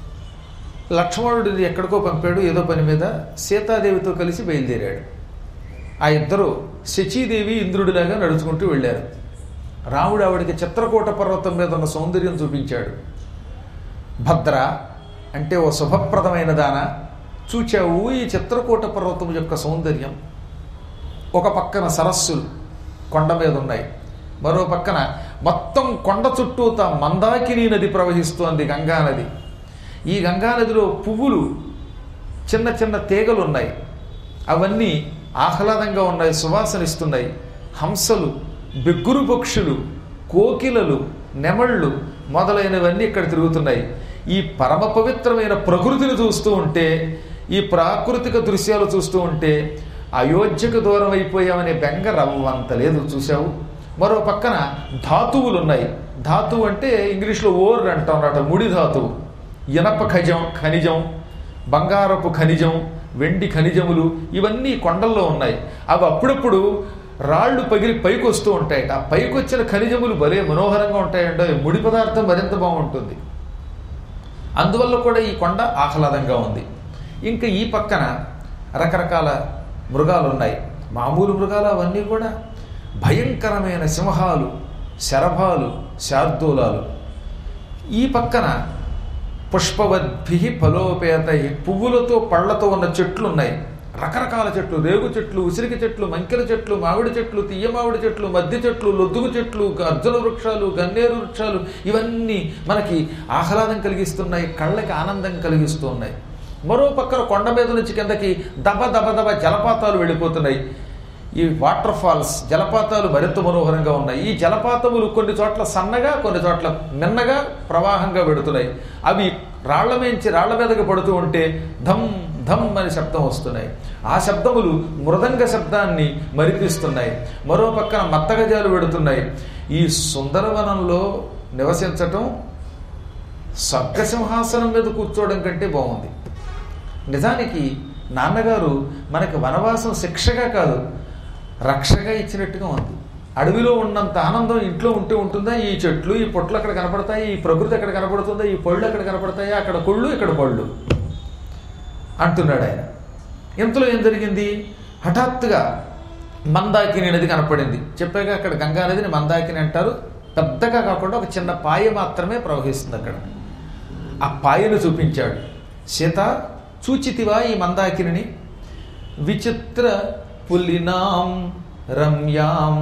లక్ష్మణుడిని ఎక్కడికో పంపాడు ఏదో పని మీద, సీతాదేవితో కలిసి బయలుదేరాడు. ఆ ఇద్దరు శచీదేవి ఇంద్రుడిలాగా నడుచుకుంటూ వెళ్ళారు. రాముడు ఆవిడికి చిత్రకూట పర్వతం మీద ఉన్న సౌందర్యం చూపించాడు. భద్ర అంటే ఓ శుభప్రదమైన దాన, చూచావు ఈ చిత్రకూట పర్వతం యొక్క సౌందర్యం. ఒక పక్కన సరస్సులు కొండ మీద ఉన్నాయి, మరో పక్కన మొత్తం కొండ చుట్టూతా మందాకిని నది ప్రవహిస్తోంది, గంగానది. ఈ గంగానదిలో పువ్వులు చిన్న చిన్న తీగలు ఉన్నాయి, అవన్నీ ఆహ్లాదంగా ఉన్నాయి, సువాసనిస్తున్నాయి. హంసలు, బెగ్గురు పక్షులు, కోకిలలు, నెమళ్ళు మొదలైనవన్నీ ఇక్కడ తిరుగుతున్నాయి. ఈ పరమ పవిత్రమైన ప్రకృతిని చూస్తూ ఉంటే, ఈ ప్రాకృతిక దృశ్యాలు చూస్తూ ఉంటే అయోధ్యకు దూరం అయిపోయామనే బెంగ రవ్వంత లేదు. చూసావు, మరో పక్కన ధాతువులు ఉన్నాయి. ధాతువు అంటే ఇంగ్లీష్లో ఓర్ అంటాం అన్నమాట, ముడి ధాతువు. ఇనప ఖనిజం ఖనిజం బంగారపు ఖనిజం, వెండి ఖనిజములు ఇవన్నీ కొండల్లో ఉన్నాయి. అవి అప్పుడప్పుడు రాళ్ళు పగిలి పైకి వస్తూ ఉంటాయట. ఆ పైకి వచ్చిన ఖనిజములు భలే మనోహరంగా ఉంటాయంటే ముడి పదార్థం మరింత బాగుంటుంది. అందువల్ల కూడా ఈ కొండ ఆహ్లాదంగా ఉంది. ఇంకా ఈ పక్కన రకరకాల మృగాలు ఉన్నాయి. మామూలు మృగాలు అవన్నీ కూడా భయంకరమైన సింహాలు, శరభాలు, శార్దూలాలు. ఈ పక్కన పుష్పవద్భి ఫలోపేత, పువ్వులతో పళ్లతో ఉన్న చెట్లు ఉన్నాయి. రకరకాల చెట్లు, రేగు చెట్లు, ఉసిరికి చెట్లు, మంకెల చెట్లు, మామిడి చెట్లు, తీయ మామిడి చెట్లు, మద్ది చెట్లు, లొద్దుగు చెట్లు, అర్జున వృక్షాలు, గన్నేరు వృక్షాలు ఇవన్నీ మనకి ఆహ్లాదం కలిగిస్తున్నాయి, కళ్ళకి ఆనందం కలిగిస్తూ ఉన్నాయి. మరో పక్కన కొండ మీద నుంచి కిందకి దబ దబ దబ జలపాతాలు వెళ్ళిపోతున్నాయి. ఈ వాటర్ ఫాల్స్, జలపాతాలు మరింత మనోహరంగా ఉన్నాయి. ఈ జలపాతములు కొన్ని చోట్ల సన్నగా, కొన్ని చోట్ల మిన్నగా ప్రవాహంగా పెడుతున్నాయి. అవి రాళ్ల మేంచి రాళ్ల మీదకి పడుతూ ఉంటే ధమ్ ధమ్ అని శబ్దం వస్తున్నాయి. ఆ శబ్దములు మృదంగ శబ్దాన్ని మరిపిస్తున్నాయి. మరో పక్కన మత్తగజాలు పెడుతున్నాయి. ఈ సుందరవనంలో నివసించటం స్వర్గసింహాసనం మీద కూర్చోవడం కంటే బాగుంది. నిజానికి నాన్నగారు మనకి వనవాసం శిక్షగా కాదు, రక్షగా ఇచ్చినట్టుగా ఉంది. అడవిలో ఉన్నంత ఆనందం ఇంట్లో ఉంటే ఉంటుందా? ఈ చెట్లు, ఈ పొట్లు అక్కడ కనపడతాయి, ఈ ప్రకృతి అక్కడ కనపడుతుందా, ఈ పళ్ళు అక్కడ కనపడతాయా, అక్కడ కొళ్ళు ఇక్కడ పళ్ళు అంటున్నాడు ఆయన. ఇంతలో ఏం జరిగింది? హఠాత్తుగా మందాకిని నది కనపడింది. చెప్పాక అక్కడ గంగా నదిని మందాకిని అంటారు. పెద్దగా కాకుండా ఒక చిన్న పాయ మాత్రమే ప్రవహిస్తుంది అక్కడ. ఆ పాయను చూపించాడు. సీత, చూచితివా ఈ మందాకిని? విచిత్ర పులినాం రమ్యాం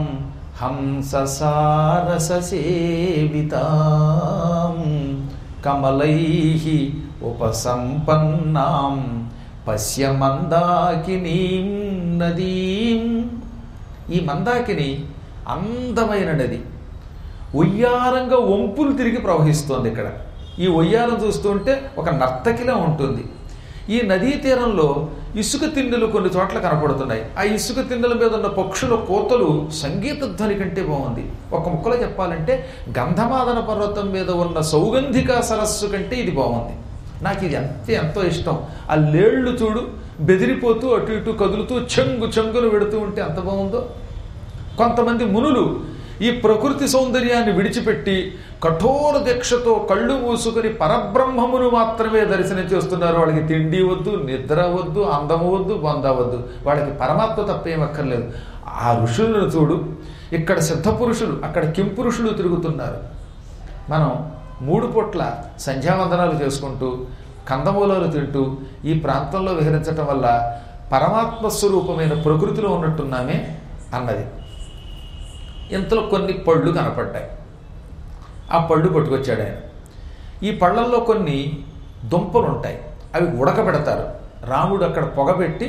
హంససారససేవితాం కమలైః ఉపసంపన్నాం పశ్య మందాకినీం నదీం. ఈ మందాకిని అందమైన నది, ఒయ్యారంగా వంపులు తిరిగి ప్రవహిస్తోంది. ఇక్కడ ఈ ఒయ్యారం చూస్తుంటే ఒక నర్తకిలా ఉంటుంది. ఈ నదీ తీరంలో ఇసుక తిన్నెలు కొన్ని చోట్ల కనపడుతున్నాయి. ఆ ఇసుక తిన్నెల మీద ఉన్న పక్షుల కోతలు సంగీత ధ్వని కంటే బాగుంది. ఒక ముక్కలో చెప్పాలంటే గంధమాదన పర్వతం మీద ఉన్న సౌగంధిక సరస్సు కంటే ఇది బాగుంది. నాకు ఇది అంతే ఎంతో ఇష్టం. ఆ లేళ్లు చూడు, బెదిరిపోతూ అటు ఇటు కదులుతూ చెంగు చెంగులు పెడుతూ ఉంటే ఎంత బాగుందో. కొంతమంది మునులు ఈ ప్రకృతి సౌందర్యాన్ని విడిచిపెట్టి కఠోర దీక్షతో కళ్ళు మూసుకొని పరబ్రహ్మమును మాత్రమే దర్శనం చేస్తున్నారు. వాళ్ళకి తిండి వద్దు, నిద్ర వద్దు, అందము వద్దు, బొంద వద్దు. వాళ్ళకి పరమాత్మ తప్పేమక్కర్లేదు. ఆ ఋషులను చూడు, ఇక్కడ సిద్ధపురుషులు, అక్కడ కింపురుషులు తిరుగుతున్నారు. మనం మూడు పూట్ల సంధ్యావందనాలు చేసుకుంటూ కందమూలాలు తింటూ ఈ ప్రాంతంలో విహరించటం వల్ల పరమాత్మ స్వరూపమైన ప్రకృతిలో ఉన్నట్టున్నామే అన్నది. ఇంతలో కొన్ని పళ్ళు కనపడ్డాయి. ఆ పళ్ళు పట్టుకొచ్చాడు ఆయన. ఈ పళ్ళల్లో కొన్ని దుంపలు ఉంటాయి, అవి ఉడకబెడతారు. రాముడు అక్కడ పొగబెట్టి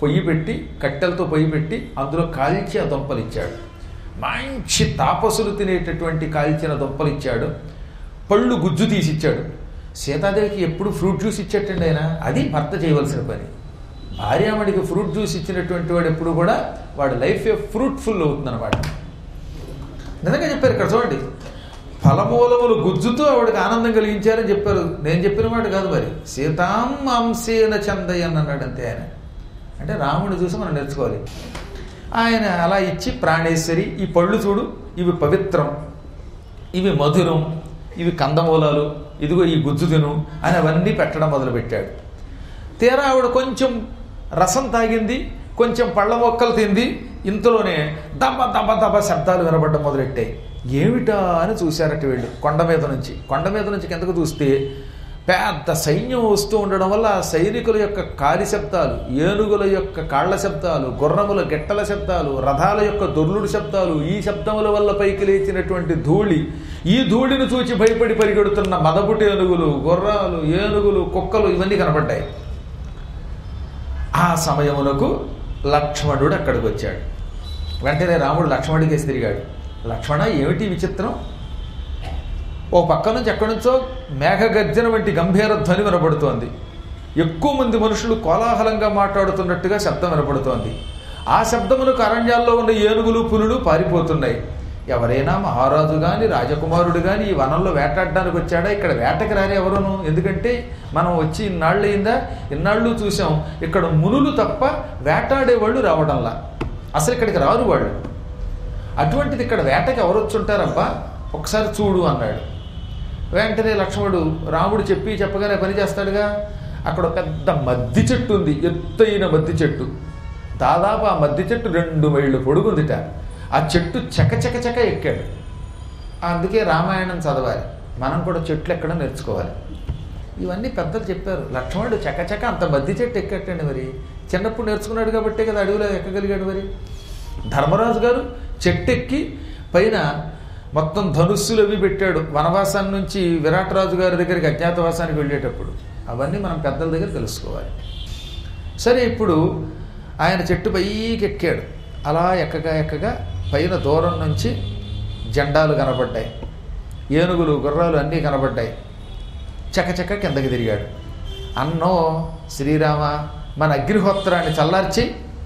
పొయ్యి పెట్టి కట్టెలతో పొయ్యి పెట్టి అందులో కాల్చి ఆ దుంపలు ఇచ్చాడు. మంచి తాపసులు తినేటటువంటి కాల్చిన దుంపలు ఇచ్చాడు. పళ్ళు గుజ్జు తీసిచ్చాడు. సీతాదేవికి ఎప్పుడు ఫ్రూట్ జ్యూస్ ఇచ్చేటండి ఆయన. అది భర్త చేయవలసిన పని. భార్యామణికి ఫ్రూట్ జ్యూస్ ఇచ్చినటువంటి వాడు ఎప్పుడు కూడా వాడు లైఫ్ ఫ్రూట్ఫుల్ అవుతుందన్నమాట. నిజంగా చెప్పారు ఇక్కడ చూడండి. ఫలమూలములు గుజ్జుతో ఆవిడకి ఆనందం కలిగించారని చెప్పారు. నేను చెప్పిన మాట కాదు మరి. సీతాం మాంసేన చందయ్యన్ అన్నాడు అంతే ఆయన. అంటే రాముడిని చూసి మనం నేర్చుకోవాలి. ఆయన అలా ఇచ్చి ప్రాణేశ్వరి ఈ పళ్ళు చూడు, ఇవి పవిత్రం, ఇవి మధురం, ఇవి కందమూలాలు, ఇదిగో ఈ గుజ్జు తిను అని అవన్నీ పెట్టడం మొదలుపెట్టాడు. తీరా ఆవిడ కొంచెం రసం తాగింది, కొంచెం పళ్ళ మొక్కలు తింది. ఇంతలోనే దబ దబ దబ శబ్దాలు వినబడ్డం మొదలెట్టాయి. ఏమిటా అని చూశారట వీళ్ళు. కొండ మీద నుంచి కొండ మీద నుంచి కిందకు చూస్తే పెద్ద సైన్యం వస్తూ ఉండడం వల్ల ఆ సైనికుల యొక్క కాలి శబ్దాలు, ఏనుగుల యొక్క కాళ్ల శబ్దాలు, గుర్రముల గెట్టల శబ్దాలు, రథాల యొక్క దొర్లుడు శబ్దాలు, ఈ శబ్దముల వల్ల పైకి లేచినటువంటి ధూళి, ఈ ధూళిని చూచి భయపడి పరిగెడుతున్న మదపుటి ఏనుగులు, గుర్రాలు, ఏనుగులు, కుక్కలు ఇవన్నీ కనబడ్డాయి. ఆ సమయమునకు లక్ష్మణుడు అక్కడికి వచ్చాడు. వెంటనే రాముడు లక్ష్మణుడికేసి తిరిగాడు. లక్ష్మణ, ఏమిటి విచిత్రం? ఓ పక్క నుంచి ఎక్కడి నుంచో మేఘగర్జన వంటి గంభీర ధ్వని వినపడుతోంది. ఎక్కువ మంది మనుషులు కోలాహలంగా మాట్లాడుతున్నట్టుగా శబ్దం వినపడుతోంది. ఆ శబ్దమునకు అరణ్యాల్లో ఉన్న ఏనుగులు, పులులు పారిపోతున్నాయి. ఎవరైనా మహారాజు కానీ రాజకుమారుడు కానీ ఈ వనంలో వేటాడడానికి వచ్చాడా? ఇక్కడ వేటకి రాని ఎవరును. ఎందుకంటే మనం వచ్చి ఇన్నాళ్ళు అయిందా, ఇన్నాళ్ళు చూసాం ఇక్కడ మునులు తప్ప వేటాడేవాళ్ళు రావడంలా. అసలు ఇక్కడికి రారు వాళ్ళు. అటువంటిది ఇక్కడ వేటకి ఎవరు వచ్చుంటారబ్బా, ఒకసారి చూడు అన్నాడు. వెంటనే లక్ష్మణుడు రాముడు చెప్పి చెప్పగానే పని చేస్తాడుగా. అక్కడ పెద్ద మద్ది చెట్టు ఉంది, ఎత్తైన మద్ది చెట్టు. దాదాపు ఆ మద్ది చెట్టు రెండు మైళ్ళు పొడుగుందిట. ఆ చెట్టు చక చక చక ఎక్కాడు. అందుకే రామాయణం చదవాలి, మనం కూడా చెట్లు ఎక్కడం నేర్చుకోవాలి. ఇవన్నీ పెద్దలు చెప్పారు. లక్ష్మణుడు చకచక అంత మద్ది చెట్టు ఎక్కట్టండి. మరి చిన్నప్పుడు నేర్చుకున్నాడు కాబట్టే కదా అడవిలో ఎక్కగలిగాడు. మరి ధర్మరాజు గారు చెట్టు ఎక్కి పైన మొత్తం ధనుస్సులు అవి పెట్టాడు. వనవాసాన్ని నుంచి విరాటరాజు గారి దగ్గరికి అజ్ఞాతవాసానికి వెళ్ళేటప్పుడు అవన్నీ మనం పెద్దల దగ్గర తెలుసుకోవాలి. సరే, ఇప్పుడు ఆయన చెట్టు పైకి ఎక్కాడు. అలా ఎక్కగా ఎక్కగా పైన దూరం నుంచి జెండాలు కనబడ్డాయి, ఏనుగులు, గుర్రాలు అన్నీ కనబడ్డాయి. చకచక కిందకి తిరిగాడు. అన్నో శ్రీరామ, మన అగ్నిహోత్రాన్ని చల్లార్చి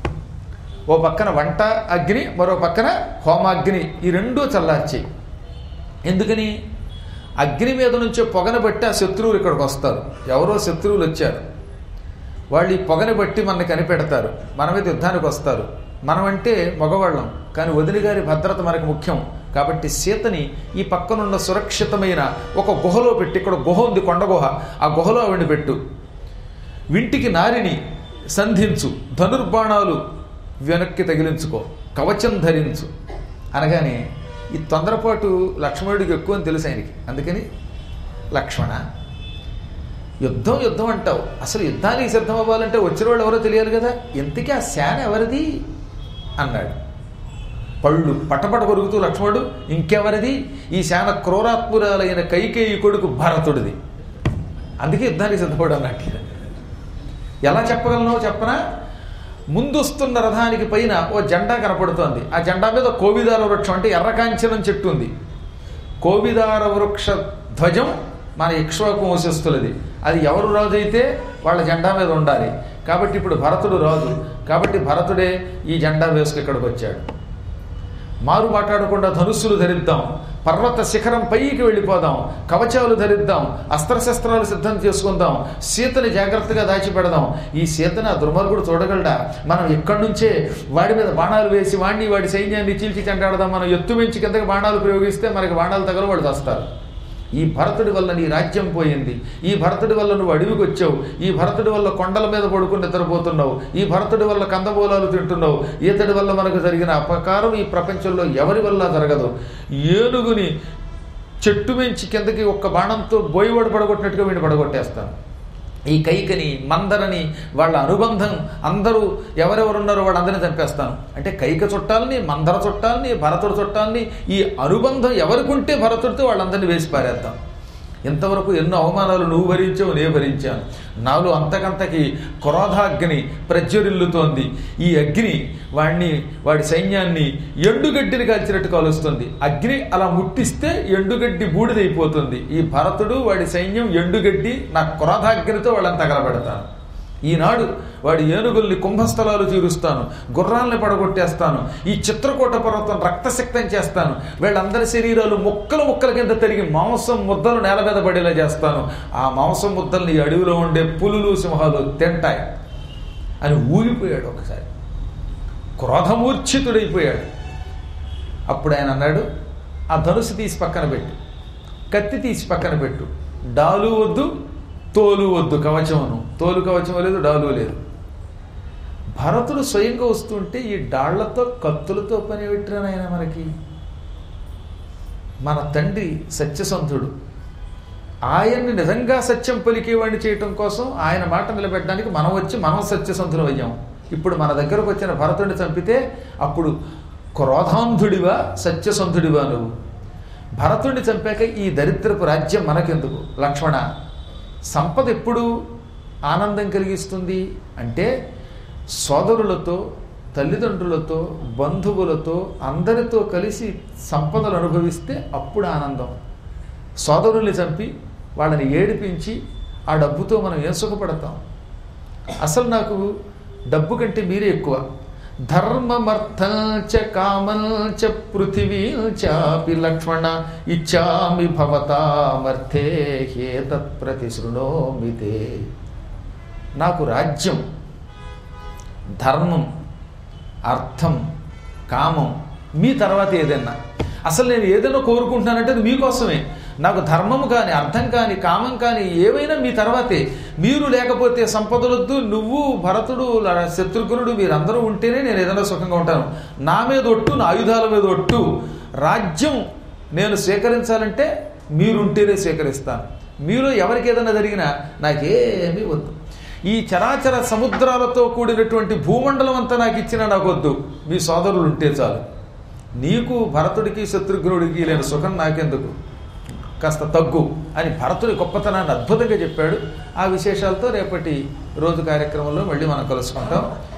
ఓ పక్కన వంట అగ్ని, మరో పక్కన హోమాగ్ని, ఈ రెండూ చల్లార్చి. ఎందుకని? అగ్ని మీద నుంచే పొగను బట్టి ఆ శత్రువులు ఇక్కడికి వస్తారు. ఎవరో శత్రువులు వచ్చారు, వాళ్ళు ఈ పొగని బట్టి మనని కనిపెడతారు, మన మీద యుద్ధానికి వస్తారు. మనమంటే మగవాళ్ళం, కానీ వదిలి గారి భద్రత మనకు ముఖ్యం. కాబట్టి సీతని ఈ పక్కనున్న సురక్షితమైన ఒక గుహలో పెట్టి, ఇక్కడ గుహ ఉంది, కొండ గుహ, ఆ గుహలో ఆవిడ పెట్టు. వింటికి నారిని సంధించు, ధనుర్బాణాలు వెనక్కి తగిలించుకో, కవచం ధరించు అనగానే ఈ తొందరపాటు లక్ష్మణుడికి ఎక్కువ అని తెలుసు ఆయనకి. అందుకని లక్ష్మణ, యుద్ధం యుద్ధం అంటావు, అసలు యుద్ధానికి సిద్ధం అవ్వాలంటే వచ్చిన వాళ్ళు ఎవరో తెలియాలి కదా, ఇంతకీ ఆ శాన ఎవరిది అన్నాడు. పళ్ళు పటపట కొరుకుతూ లక్ష్మణుడు, ఇంకెవరిది? ఈ శాన క్రూరాత్మురాలైన కైకేయి కొడుకు భరతుడిది. అందుకే యుద్ధానికి సిద్ధపడు అన్నట్టు. ఎలా చెప్పగలను చెప్పనా? ముందొస్తున్న రథానికి పైన ఓ జెండా కనపడుతోంది. ఆ జెండా మీద కోవిదార వృక్షం అంటే ఎర్రకాంచనం చెట్టు ఉంది. కోవిదార వృక్ష ధ్వజం మన ఇక్ష్వాకు వంశస్థులది. అది ఎవరు రాజు అయితే వాళ్ళ జెండా మీద ఉండాలి. కాబట్టి ఇప్పుడు భరతుడు రాజు, కాబట్టి భరతుడే ఈ జెండా వేసుకు ఇక్కడికి వచ్చాడు. మారు మాట్లాడకుండా ధనుస్సులు ధరిద్దాం, పర్వత శిఖరం పైకి వెళ్ళిపోదాం, కవచాలు ధరిద్దాం, అస్త్రశస్త్రాలు సిద్ధం చేసుకుందాం, సీతని జాగ్రత్తగా దాచిపెడదాం. ఈ సీతను ఆ దుర్మార్గుడు చూడగలడా? మనం ఇక్కడి నుంచే వాడి మీద బాణాలు వేసి వాడిని వాడి సైన్యాన్ని చీల్చి చెండాడదాం. మనం ఎత్తు మించి కిందకి బాణాలు ప్రయోగిస్తే మనకి బాణాలు తగల వాడు వస్తారు. ఈ భరతుడి వల్ల నీ రాజ్యం పోయింది, ఈ భరతుడి వల్ల నువ్వు అడవికి వచ్చావు, ఈ భరతుడి వల్ల కొండల మీద పడుకుని నిద్రపోతున్నావు, ఈ భరతుడి వల్ల కందమూలాలు తింటున్నావు, ఈతడి వల్ల మనకు జరిగిన అపకారం ఈ ప్రపంచంలో ఎవరి వల్ల జరగదు. ఏనుగుని చెట్టు మించి కిందకి ఒక్క బాణంతో బోయవాడు పడగొట్టినట్టుగా వీడిని పడగొట్టేస్తాను. ఈ కైకని, మందరని, వాళ్ళ అనుబంధం అందరూ ఎవరెవరున్నారో వాళ్ళందరినీ చంపేస్తాను. అంటే కైక చుట్టాలని, మందర చుట్టాలని, భరతుడు చుట్టాలని, ఈ అనుబంధం ఎవరికి ఉంటే భరతుడితో వాళ్ళందరినీ వేసి పారేద్దాం. ఇంతవరకు ఎన్నో అవమానాలు నువ్వు భరించావు, నేను భరించాను. నాలో అంతకంతకి క్రోధాగ్ని ప్రజ్వరిల్లుతోంది. ఈ అగ్ని వాడిని వాడి సైన్యాన్ని ఎండుగడ్డిని కాల్చినట్టు కాలుస్తుంది. అగ్ని అలా ముట్టిస్తే ఎండుగడ్డి బూడిదైపోతుంది. ఈ భరతుడు వాడి సైన్యం ఎండుగడ్డి. నా క్రోధాగ్నితో వాళ్ళని తగలబెడతాను. ఈనాడు వాడి ఏనుగుల్ని కుంభస్థలాలు చీరుస్తాను, గుర్రాల్ని పడగొట్టేస్తాను, ఈ చిత్రకూట పర్వతం రక్తసిక్తం చేస్తాను, వీళ్ళందరి శరీరాలు ముక్కలు ముక్కల కింద తిరిగి మాంసం ముద్దలు నేల మీద పడేలా చేస్తాను. ఆ మాంసం ముద్దల్ని ఈ అడవిలో ఉండే పులులు సింహాలు తింటాయి అని ఊగిపోయాడు. ఒకసారి క్రోధమూర్ఛితుడైపోయాడు. అప్పుడు ఆయన అన్నాడు, ఆ ధనుసు తీసి పక్కన పెట్టు, కత్తి తీసి పక్కన పెట్టు, డాలు వద్దు, తోలు వద్దు, కవచమును. తోలు కవచం లేదు, డాలు లేదు. భరతుడు స్వయంగా వస్తుంటే ఈ డాళ్లతో కత్తులతో పని పెట్టిన ఆయన మనకి. మన తండ్రి సత్యసంధుడు. ఆయన్ని నిజంగా సత్యం పలికేవాడిని చేయటం కోసం ఆయన మాట నిలబెట్టడానికి మనం వచ్చి మనం సత్యసంధులు అయ్యాం. ఇప్పుడు మన దగ్గరకు వచ్చిన భరతుడిని చంపితే అప్పుడు క్రోధాంధుడివా సత్యసంధుడివా నువ్వు? భరతుడిని చంపాక ఈ దరిద్రపు రాజ్యం మనకెందుకు? లక్ష్మణ, సంపద ఎప్పుడు ఆనందం కలిగిస్తుంది అంటే సోదరులతో, తల్లిదండ్రులతో, బంధువులతో అందరితో కలిసి సంపదలు అనుభవిస్తే అప్పుడు ఆనందం. సోదరుల్ని చంపి వాళ్ళని ఏడిపించి ఆ డబ్బుతో మనం ఏం సుఖపడతాం? అసలు నాకు డబ్బు కంటే మీరే ఎక్కువ. ధర్మమర్థంచ కామంచ పృథివీ చాపి లక్ష్మణ ఇచ్చామి భవతామర్థే హేతత్ ప్రతిశృణోమితే. నాకు రాజ్యం, ధర్మం, అర్థం, కామం మీ తర్వాత ఏదైనా. అసలు నేను ఏదైనా కోరుకుంటున్నానంటే అది మీకోసమే. నాకు ధర్మము కానీ, అర్థం కానీ, కామం కానీ ఏవైనా మీ తర్వాతే. మీరు లేకపోతే సంపదలొద్దు, నువ్వు, భరతుడు, శత్రుఘ్నుడు మీరందరూ ఉంటేనే నేను ఏదైనా సుఖంగా ఉంటాను. నా మీద ఒట్టు, నా ఆయుధాల మీద ఒట్టు. రాజ్యం నేను స్వీకరించాలంటే మీరుంటేనే స్వీకరిస్తాను. మీలో ఎవరికి ఏదైనా జరిగినా నాకేమీ వద్దు. ఈ చరాచర సముద్రాలతో కూడినటువంటి భూమండలం అంతా నాకు ఇచ్చినా నాకు వద్దు. మీ సోదరులు ఉంటే చాలు. నీకు, భరతుడికి, శత్రుఘ్నుడికి లేని సుఖం నాకెందుకు, కాస్త తగ్గు అని భరతుడి గొప్పతనాన్ని అద్భుతంగా చెప్పాడు. ఆ విశేషాలతో రేపటి రోజు కార్యక్రమంలో మళ్ళీ మనం కలుసుకుంటాం.